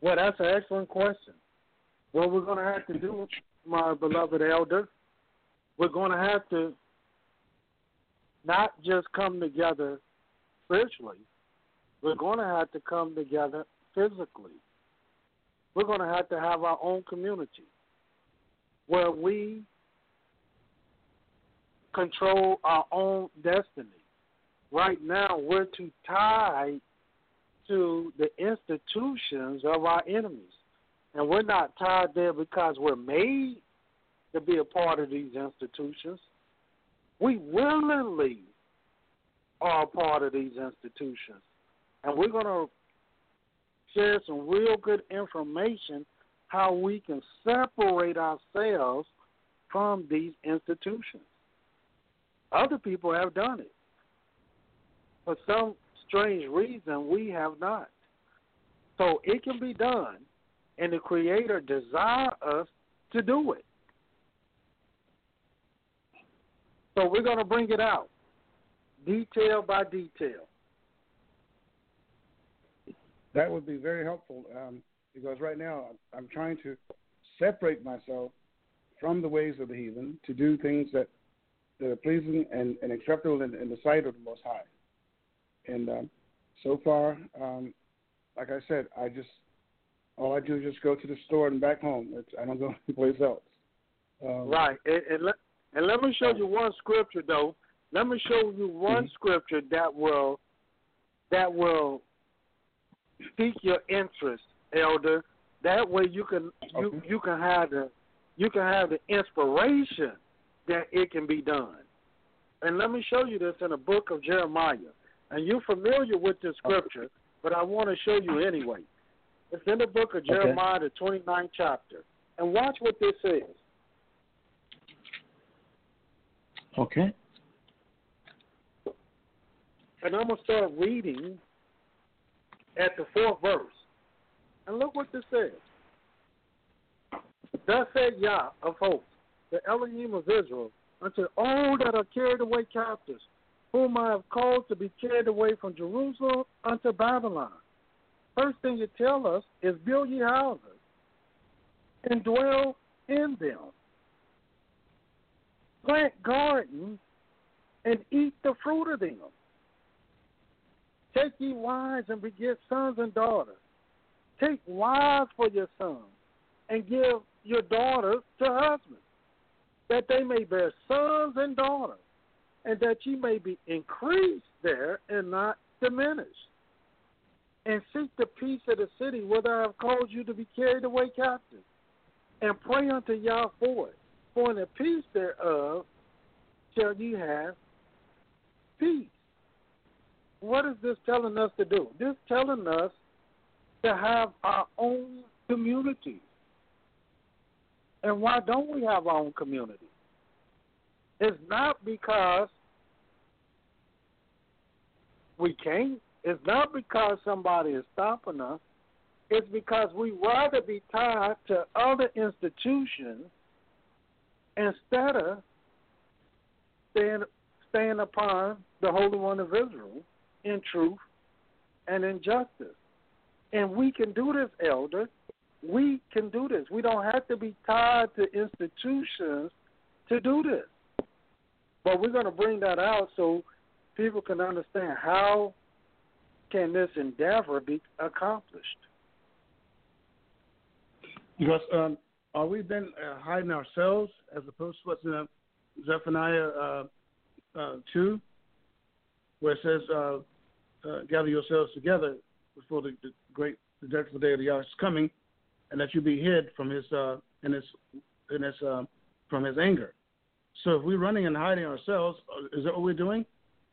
C: Well, that's an excellent question. What we're going to have to do, my beloved elder, we're going to have to not just come together spiritually. We're going to have to come together physically. We're going to have to have our own community where we control our own destiny. Right now, we're too tied to the institutions of our enemies. And we're not tied there because we're made to be a part of these institutions. We willingly are a part of these institutions. And we're going to share some real good information how we can separate ourselves from these institutions. Other people have done it. For some strange reason, we have not. So it can be done, and the Creator desires us to do it. So we're going to bring it out, detail by detail.
D: That would be very helpful um, because right now I'm trying to separate myself from the ways of the heathen to do things that, that are pleasing and, and acceptable in, in the sight of the Most High. And um, so far, um, like I said, I just all I do is just go to the store and back home. It's, I don't go anyplace else. Um,
C: right. And, and, let, and let me show you one scripture, though. Let me show you one mm-hmm. scripture that will that will pique your interest, Elder. That way you can you, okay. you can have the you can have the inspiration that it can be done. And let me show you this in the book of Jeremiah. And you're familiar with this scripture, but I want to show you anyway. It's in the book of Jeremiah, okay. the twenty-ninth chapter. And watch what this says.
D: Okay.
C: And I'm going to start reading at the fourth verse. And look what this says. Thus said Yah of hosts, the Elohim of Israel, unto all that are carried away captives, whom I have called to be carried away from Jerusalem unto Babylon. First thing you tell us is build ye houses and dwell in them. Plant gardens and eat the fruit of them. Take ye wives and beget sons and daughters. Take wives for your sons and give your daughters to husbands, that they may bear sons and daughters, and that ye may be increased there and not diminished. And seek the peace of the city whither I have caused you to be carried away captive, and pray unto Yah for it. For in the peace thereof shall ye have peace. What is this telling us to do? This is telling us to have our own community. And why don't we have our own community? It's not because we can't. It's not because somebody is stopping us. It's because we rather be tied to other institutions instead of staying, staying upon the Holy One of Israel in truth and in justice. And we can do this, Elder. We can do this. We don't have to be tied to institutions to do this. But we're going to bring that out so people can understand how can this endeavor be accomplished.
D: Because um, are we then uh, hiding ourselves as opposed to what's in uh, Zephaniah uh, uh, two, where it says, uh, uh, gather yourselves together before the, the great, the dreadful day of the Yahweh is coming, and that you be hid from his, uh, in his, in his, uh, from his anger. So if we're running and hiding ourselves, is that what we're doing?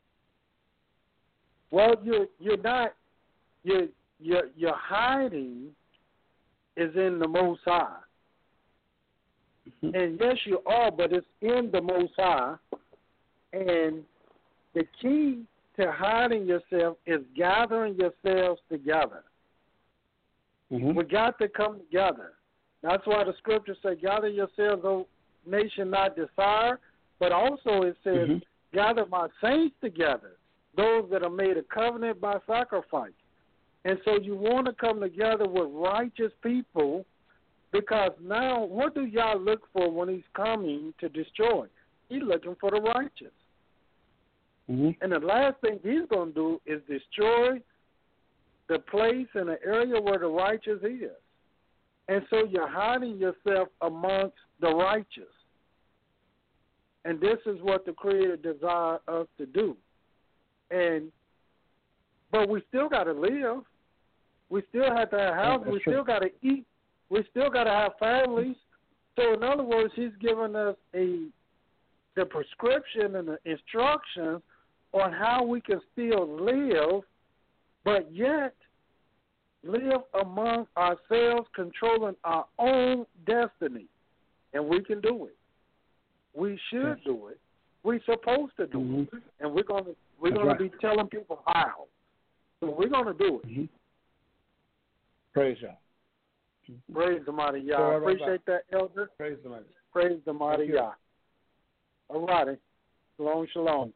C: Well, you're you're not you're you're you're hiding is in the Most High, mm-hmm. and yes, you are, but it's in the Most High. And the key to hiding yourself is gathering yourselves together. Mm-hmm. We got to come together. That's why the scriptures say, "Gather yourselves, O nation not desired," but also it says, mm-hmm. "Gather my saints together." Those that are made a covenant by sacrifice. And so you want to come together with righteous people, because now what do y'all look for when he's coming to destroy? He's looking for the righteous.
D: Mm-hmm.
C: And the last thing he's going to do is destroy the place and the area where the righteous is. And so you're hiding yourself amongst the righteous. And this is what the Creator desired us to do. And but we still got to live. We still have to have houses. We still got to eat. We still got to have families. So in other words, he's given us a the prescription and the instructions on how we can still live, but yet live among ourselves, controlling our own destiny. And we can do it. We should yes. do it. We're supposed to do mm-hmm. it. And we're going to we're going right. to be telling people how. So we're going to do it.
D: Mm-hmm. Praise God.
C: Praise the mighty Yah. I appreciate that, Elder.
D: Praise the mighty.
C: Praise the mighty Yah. All righty. Shalom, shalom.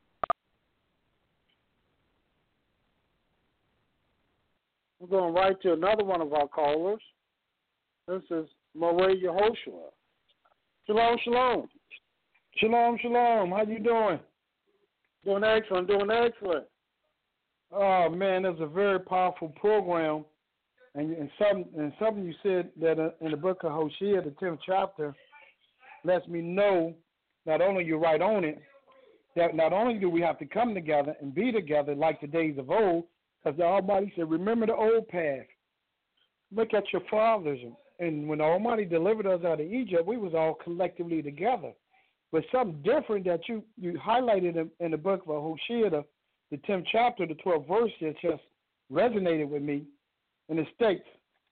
C: We're going right to another one of our callers. This is Moray Yehoshua. Shalom, shalom.
E: Shalom, shalom. How you doing?
C: Doing excellent, doing excellent.
E: Oh, man, that's a very powerful program. And, and, something, and something you said that uh, in the book of Hosea, the tenth chapter, lets me know not only you're right on it, that not only do we have to come together and be together like the days of old, because the Almighty said, remember the old path. Look at your fathers. And when the Almighty delivered us out of Egypt, we was all collectively together. But something different that you, you highlighted in, in the book of Hosea, the, the tenth chapter, the twelfth verse, that just resonated with me. And it states,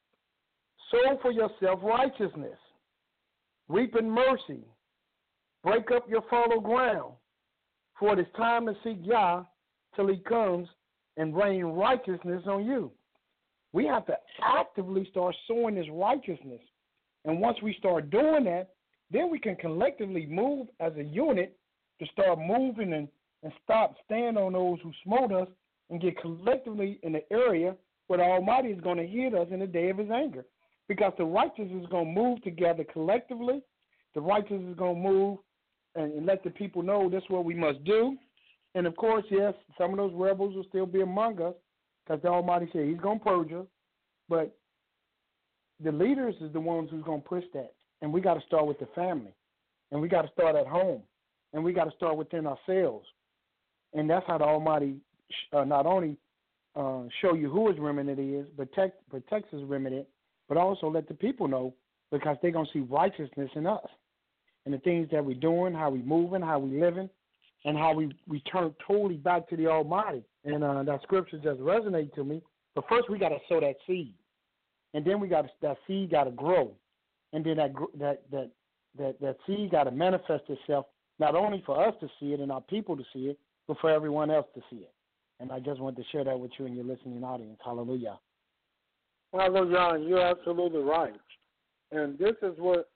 E: sow for yourself righteousness, reap in mercy, break up your fallow ground, for it is time to seek Yah till he comes and rain righteousness on you. We have to actively start sowing this righteousness. And once we start doing that, then we can collectively move as a unit to start moving and, and stop stand on those who smote us and get collectively in the area where the Almighty is going to hit us in the day of his anger. Because the righteous is going to move together collectively. The righteous is going to move and, and let the people know this is what we must do. And, of course, yes, some of those rebels will still be among us because the Almighty said he's going to purge us. But the leaders is the ones who's going to push that. And we got to start with the family. And we got to start at home. And we got to start within ourselves. And that's how the Almighty uh, not only uh, show you who his remnant is, protect, protects his remnant, but also let the people know because they're going to see righteousness in us. And the things that we're doing, how we moving, how we living, and how we return totally back to the Almighty. And uh, that scripture just resonated to me. But first we got to sow that seed. And then we got to, that seed got to grow. And then that that that that, that seed got to manifest itself not only for us to see it and our people to see it, but for everyone else to see it. And I just wanted to share that with you and your listening audience. Hallelujah.
C: Hallelujah. You're absolutely right. And this is what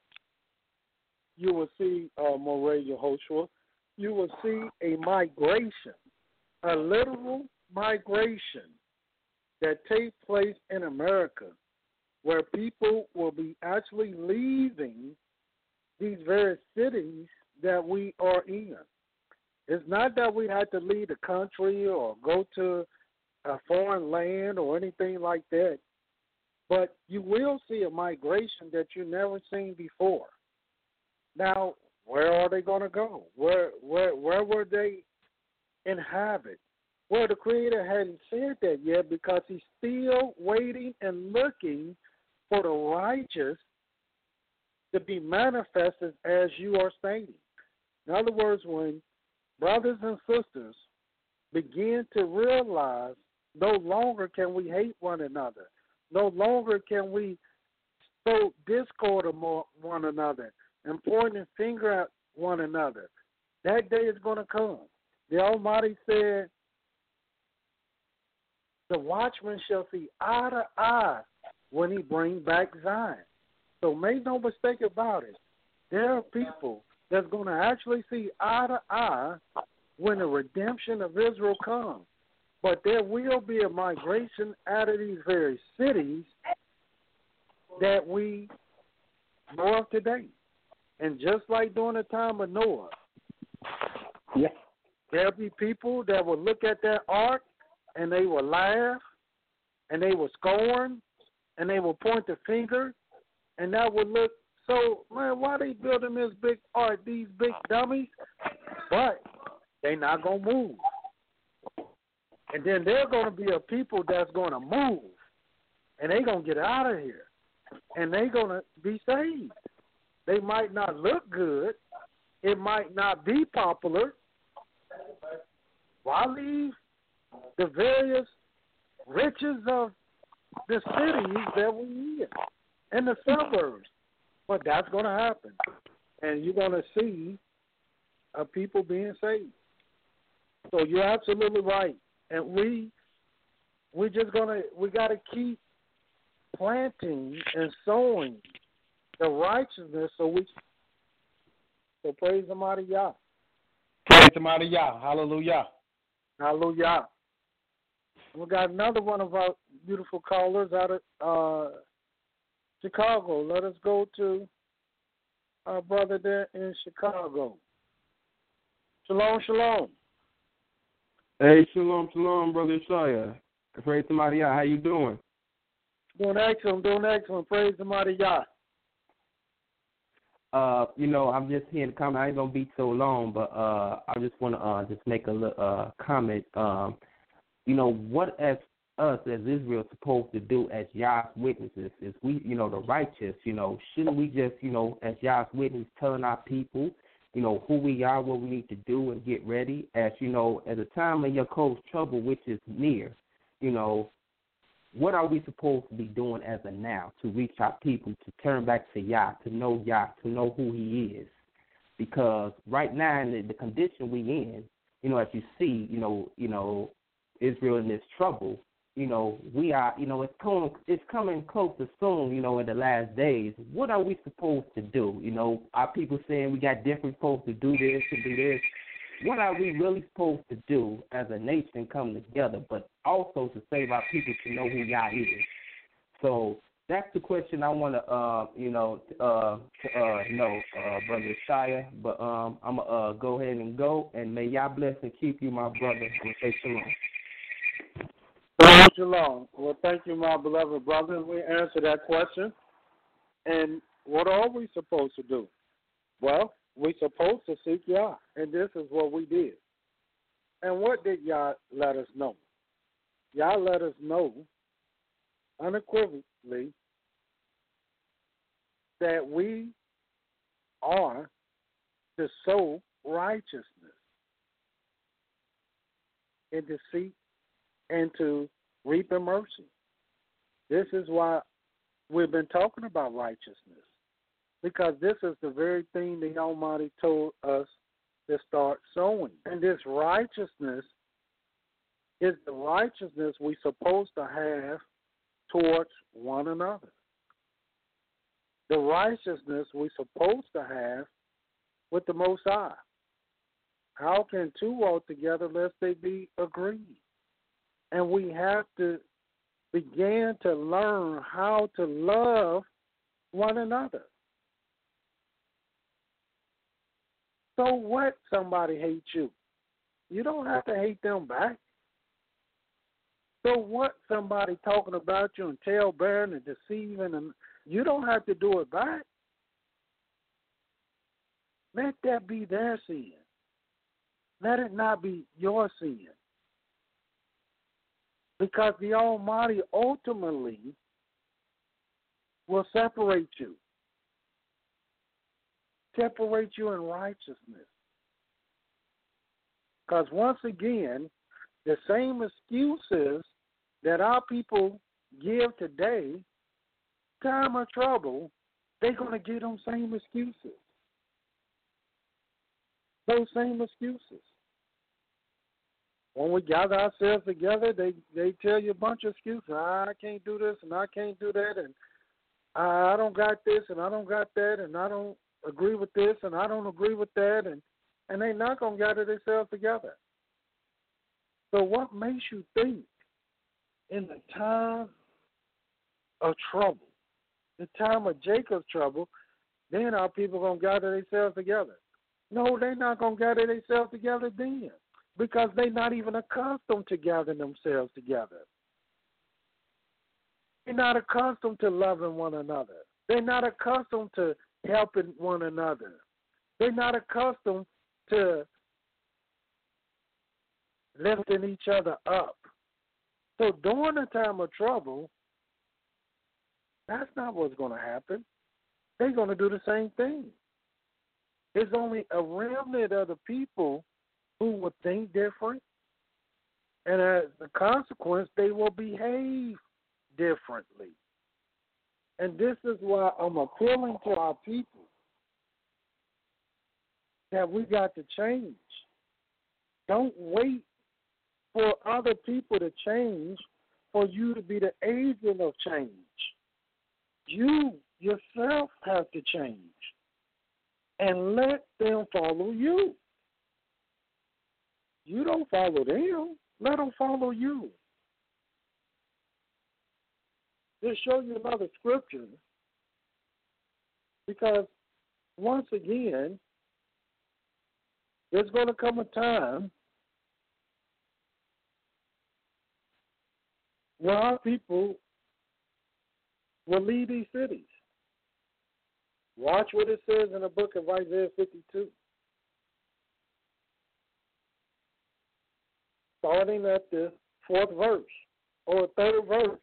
C: you will see, uh, Moray Yehoshua. You will see a migration, a literal migration that takes place in America, where people will be actually leaving these various cities that we are in. It's not that we had to leave the country or go to a foreign land or anything like that, but you will see a migration that you've never seen before. Now, where are they going to go? Where where where will they inhabit? Well, the Creator hadn't said that yet because he's still waiting and looking for the righteous to be manifested as you are stating. In other words, when brothers and sisters begin to realize no longer can we hate one another, no longer can we sow discord among one another and point a finger at one another, that day is going to come. The Almighty said, the watchman shall see eye to eye when he brings back Zion. So make no mistake about it. There are people that's going to actually see eye to eye when the redemption of Israel comes. But there will be a migration out of these very cities that we know of today. And just like during the time of Noah,
D: Yeah.
C: there'll be people that will look at that ark and they will laugh and they will scorn and they will point the finger and that will look, so, man, why they building this big ark, these big dummies? But they not going to move. And then there are going to be a people that's going to move and they going to get out of here and they going to be saved. They might not look good. It might not be popular. Why leave the various riches of the cities that we in and the suburbs? But that's going to happen. And you're going to see uh, people being saved. So you're absolutely right. And we we just gonna we gotta keep planting and sowing the righteousness so we so praise the mighty Yah.
E: Praise the mighty Yah. Hallelujah.
C: Hallelujah. We got another one of our beautiful callers out of uh, Chicago. Let us go to our brother there in Chicago. Shalom, shalom.
F: Hey, shalom, shalom, Brother Shia. Praise the mighty Yah. How you doing?
C: Doing excellent, doing excellent. Praise the mighty Yah.
F: Uh, you know, I'm just here to comment. I ain't gonna be so long, but uh, I just want to uh, just make a little uh, comment. Um, you know, what as us as Israel supposed to do as Yah's witnesses is we, you know, the righteous. You know, shouldn't we just, you know, as Yah's witnesses, telling our people, you know, who we are, what we need to do, and get ready. As you know, at a time of your close trouble, which is near, you know, what are we supposed to be doing as of now to reach our people to turn back to Yah, to know Yah, to know who He is? Because right now, in the, the condition we in, you know, as you see, you know, you know, Israel in this trouble. You know, we are, you know, it's coming, it's coming closer soon, you know, in the last days. What are we supposed to do? You know, our people saying we got different folks to do this, to do this. What are we really supposed to do as a nation come together, but also to save our people to know who Yah is? So that's the question I want to, uh, you know, uh, to, uh, know, uh, Brother Shia. But um, I'm going to uh, go ahead and go, and may Yah bless and keep you, my brother, and say shalom.
C: Shalom, shalom. Well, thank you, my beloved brother. We answered that question. And what are we supposed to do? Well, we're supposed to seek Yah, and this is what we did. And what did Yah let us know? Yah let us know unequivocally that we are to sow righteousness and to seek and to reap in mercy. This is why we've been talking about righteousness, because this is the very thing the Almighty told us to start sowing. And this righteousness is the righteousness we're supposed to have towards one another. The righteousness we're supposed to have with the Most High. How can two walk together lest they be agreed? And we have to begin to learn how to love one another. So what somebody hates you? You don't have to hate them back. So what somebody talking about you and tale-bearing and deceiving, and you don't have to do it back. Let that be their sin. Let it not be your sin. Because the Almighty ultimately will separate you. Separate you in righteousness. Because once again, the same excuses that our people give today, time of trouble, they're going to give them same excuses. Those same excuses. When we gather ourselves together, they, they tell you a bunch of excuses. I can't do this and I can't do that, and I don't got this and I don't got that, and I don't agree with this and I don't agree with that, and, and they're not going to gather themselves together.
G: So what makes you think in the time of trouble, the time of Jacob's trouble, then our people going to gather themselves together? No, they're not going to gather themselves together then, because they're not even accustomed to gathering themselves together. They're not accustomed to loving one another. They're not accustomed to helping one another. They're not accustomed to lifting each other up. So during the time of trouble, that's not what's going to happen. They're going to do the same thing. It's only a remnant of the people who will think different, and as a consequence, they will behave differently. And this is why I'm appealing to our people that we got to change. Don't wait for other people to change for you to be the agent of change. You yourself have to change and let them follow you. You don't follow them. Let them follow you. Just show you another scripture, because once again, there's going to come a time where our people will leave these cities. Watch what it says in the book of Isaiah fifty-two. Starting at the fourth verse, or third verse.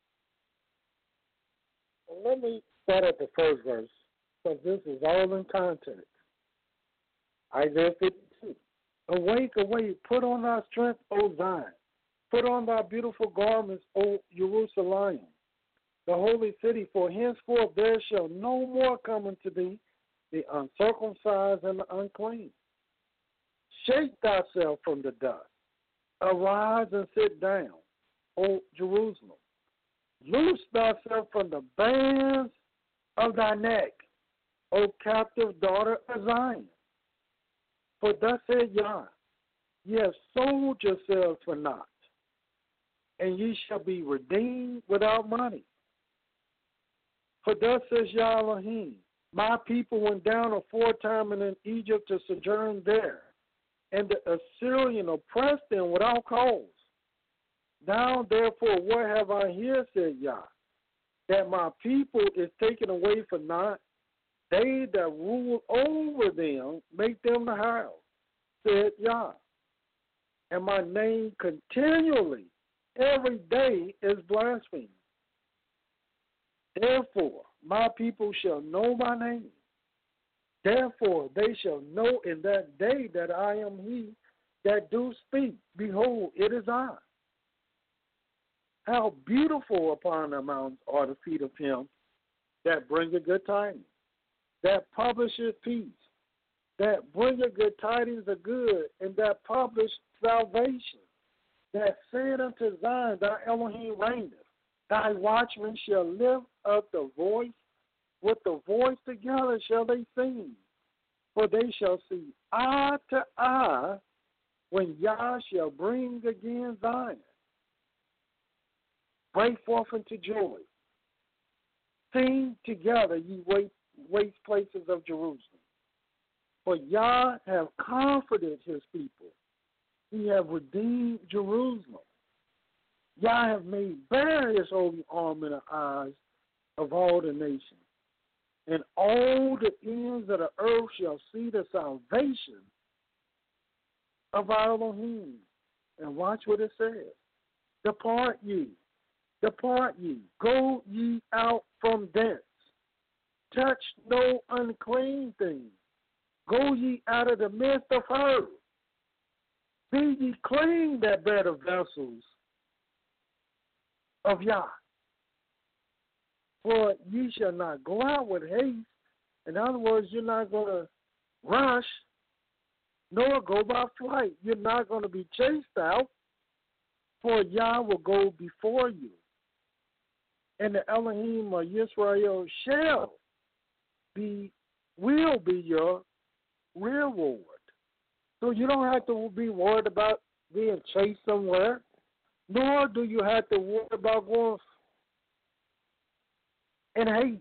G: And let me start at the first verse, because this is all in context. Isaiah fifty-two. Awake, awake, put on thy strength, O Zion. Put on thy beautiful garments, O Jerusalem, the holy city, for henceforth there shall no more come unto thee the uncircumcised and the unclean. Shake thyself from the dust. Arise and sit down, O Jerusalem. Loose thyself from the bands of thy neck, O captive daughter of Zion. For thus said Yah, ye have sold yourselves for naught, and ye shall be redeemed without money. For thus says Yah Elohim, my people went down aforetime in Egypt to sojourn there, and the Assyrian oppressed them without cause. Now, therefore, what have I here, said Yah, that my people is taken away for naught? They that rule over them make them the house, said Yah. And my name continually, every day, is blasphemed. Therefore, my people shall know my name. Therefore, they shall know in that day that I am he that do speak. Behold, it is I. How beautiful upon the mountains are the feet of him that bringeth good tidings, that publisheth peace, that bringeth good tidings of good, and that publish salvation, that said unto Zion, thy Elohim reigneth. Thy watchmen shall lift up the voice, with the voice together shall they sing, for they shall see eye to eye when Yah shall bring again Zion. Break forth into joy. Sing together, ye waste places of Jerusalem. For Yah have comforted his people. He have redeemed Jerusalem. Yah have made bare his holy arm in the eyes of all the nations. And all the ends of the earth shall see the salvation of our Elohim. And watch what it says. Depart ye. Depart ye, go ye out from thence. Touch no unclean thing. Go ye out of the midst of her. Be ye clean that bed of vessels of Yah. For ye shall not go out with haste. In other words, you're not going to rush, nor go by flight. You're not going to be chased out, for Yah will go before you. And the Elohim of Yisrael shall be, will be your reward. So you don't have to be worried about being chased somewhere, nor do you have to worry about going in haste,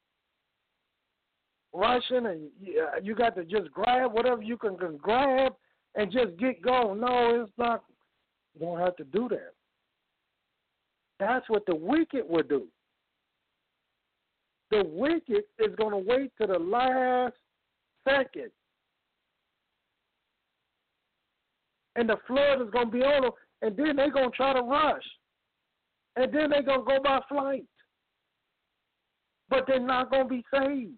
G: rushing, and you, uh, you got to just grab whatever you can, can grab and just get going. No, it's not. You don't have to do that. That's what the wicked would do. The wicked is going to wait to the last second. And the flood is going to be on them, and then they're going to try to rush. And then they're going to go by flight. But they're not going to be saved.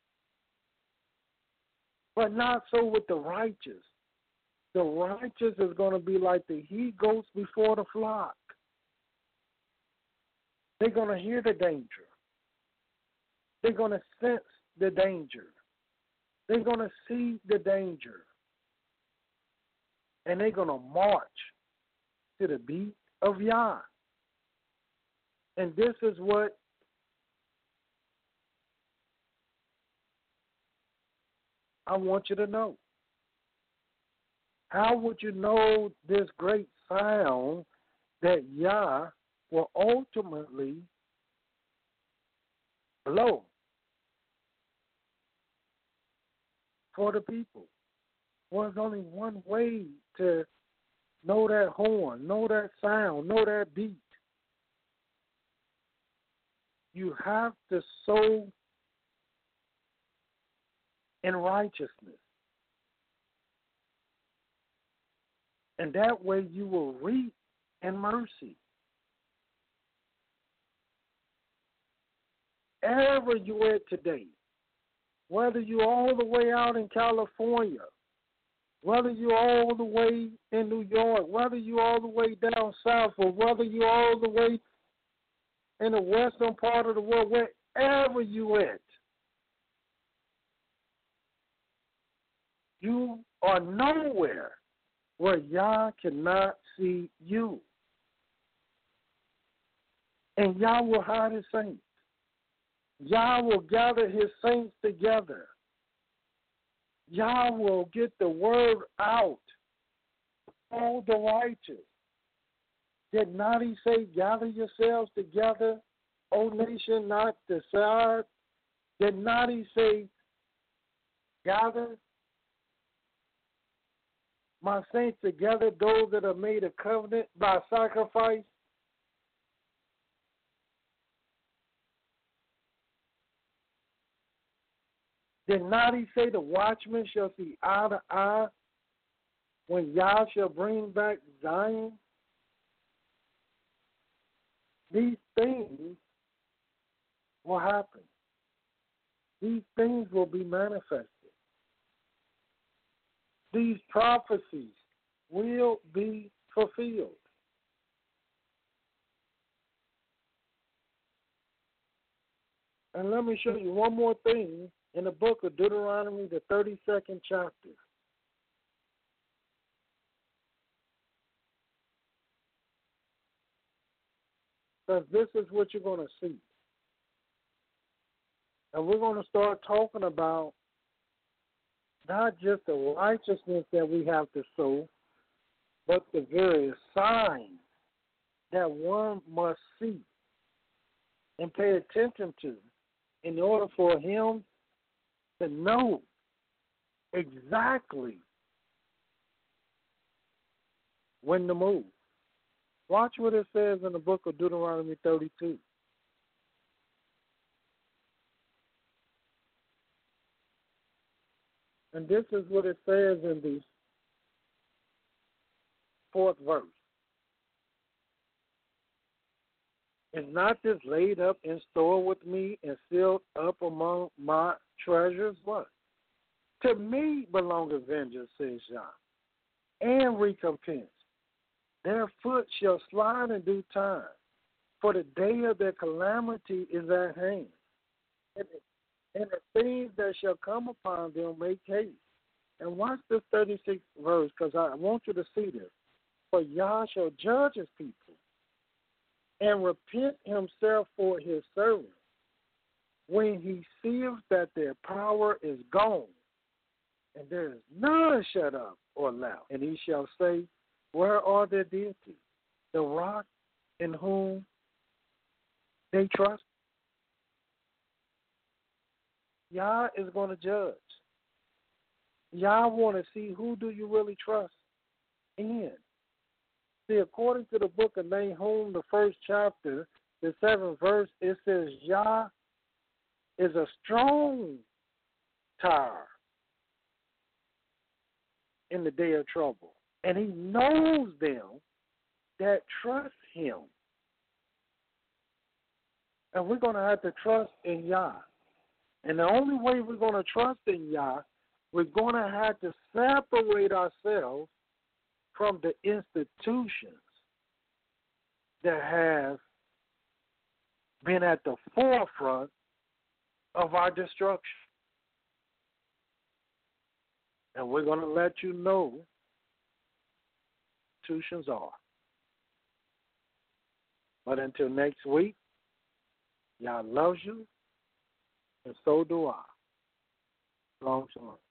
G: But not so with the righteous. The righteous is going to be like the he-goats before the flock. They're going to hear the danger. They're going to sense the danger. They're going to see the danger. And they're going to march to the beat of Yah. And this is what I want you to know. How would you know this great sound that Yah will ultimately blow for the people? Well, there's only one way to know that horn, know that sound, know that beat. You have to sow in righteousness. And that way you will reap in mercy. Wherever you're at today, whether you're all the way out in California, whether you're all the way in New York, whether you're all the way down south, or whether you're all the way in the western part of the world, wherever you're at, you are nowhere where Yah cannot see you. And Yah will hide his saints. Yah will gather his saints together. Yah will get the word out. All the righteous. Did not he say, gather yourselves together, O nation, not desired? Did not he say, gather my saints together, those that have made a covenant by sacrifice? Did not he say the watchman shall see eye to eye when Yah shall bring back Zion? These things will happen. These things will be manifested. These prophecies will be fulfilled. And let me show you one more thing in the book of Deuteronomy, the thirty-second chapter. Because this is what you're going to see. And we're going to start talking about not just the righteousness that we have to sow, but the various signs that one must see and pay attention to in order for him to know exactly when to move. Watch what it says in the book of Deuteronomy thirty-two. And this is what it says in the fourth verse. Is not this laid up in store with me and sealed up among my treasures? What? To me belongeth vengeance, says Yah, and recompense. Their foot shall slide in due time, for the day of their calamity is at hand. And the, and the things that shall come upon them make haste. And watch this thirty-sixth verse, because I want you to see this. For Yah shall judge his people, and repent himself for his servants, when he seeth that their power is gone, and there is none shut up or loud. And he shall say, Where are their deities? The rock in whom they trust? Yah is going to judge. Yah want to see who do you really trust in. See, according to the book of Nahum, the first chapter, the seventh verse, it says Yah is a strong tower in the day of trouble. And he knows them that trust him. And we're going to have to trust in Yah. And the only way we're going to trust in Yah, we're going to have to separate ourselves from the institutions that have been at the forefront of our destruction. And we're going to let you know institutions are. But until next week, Yah loves you, and so do I. Shalom, shalom.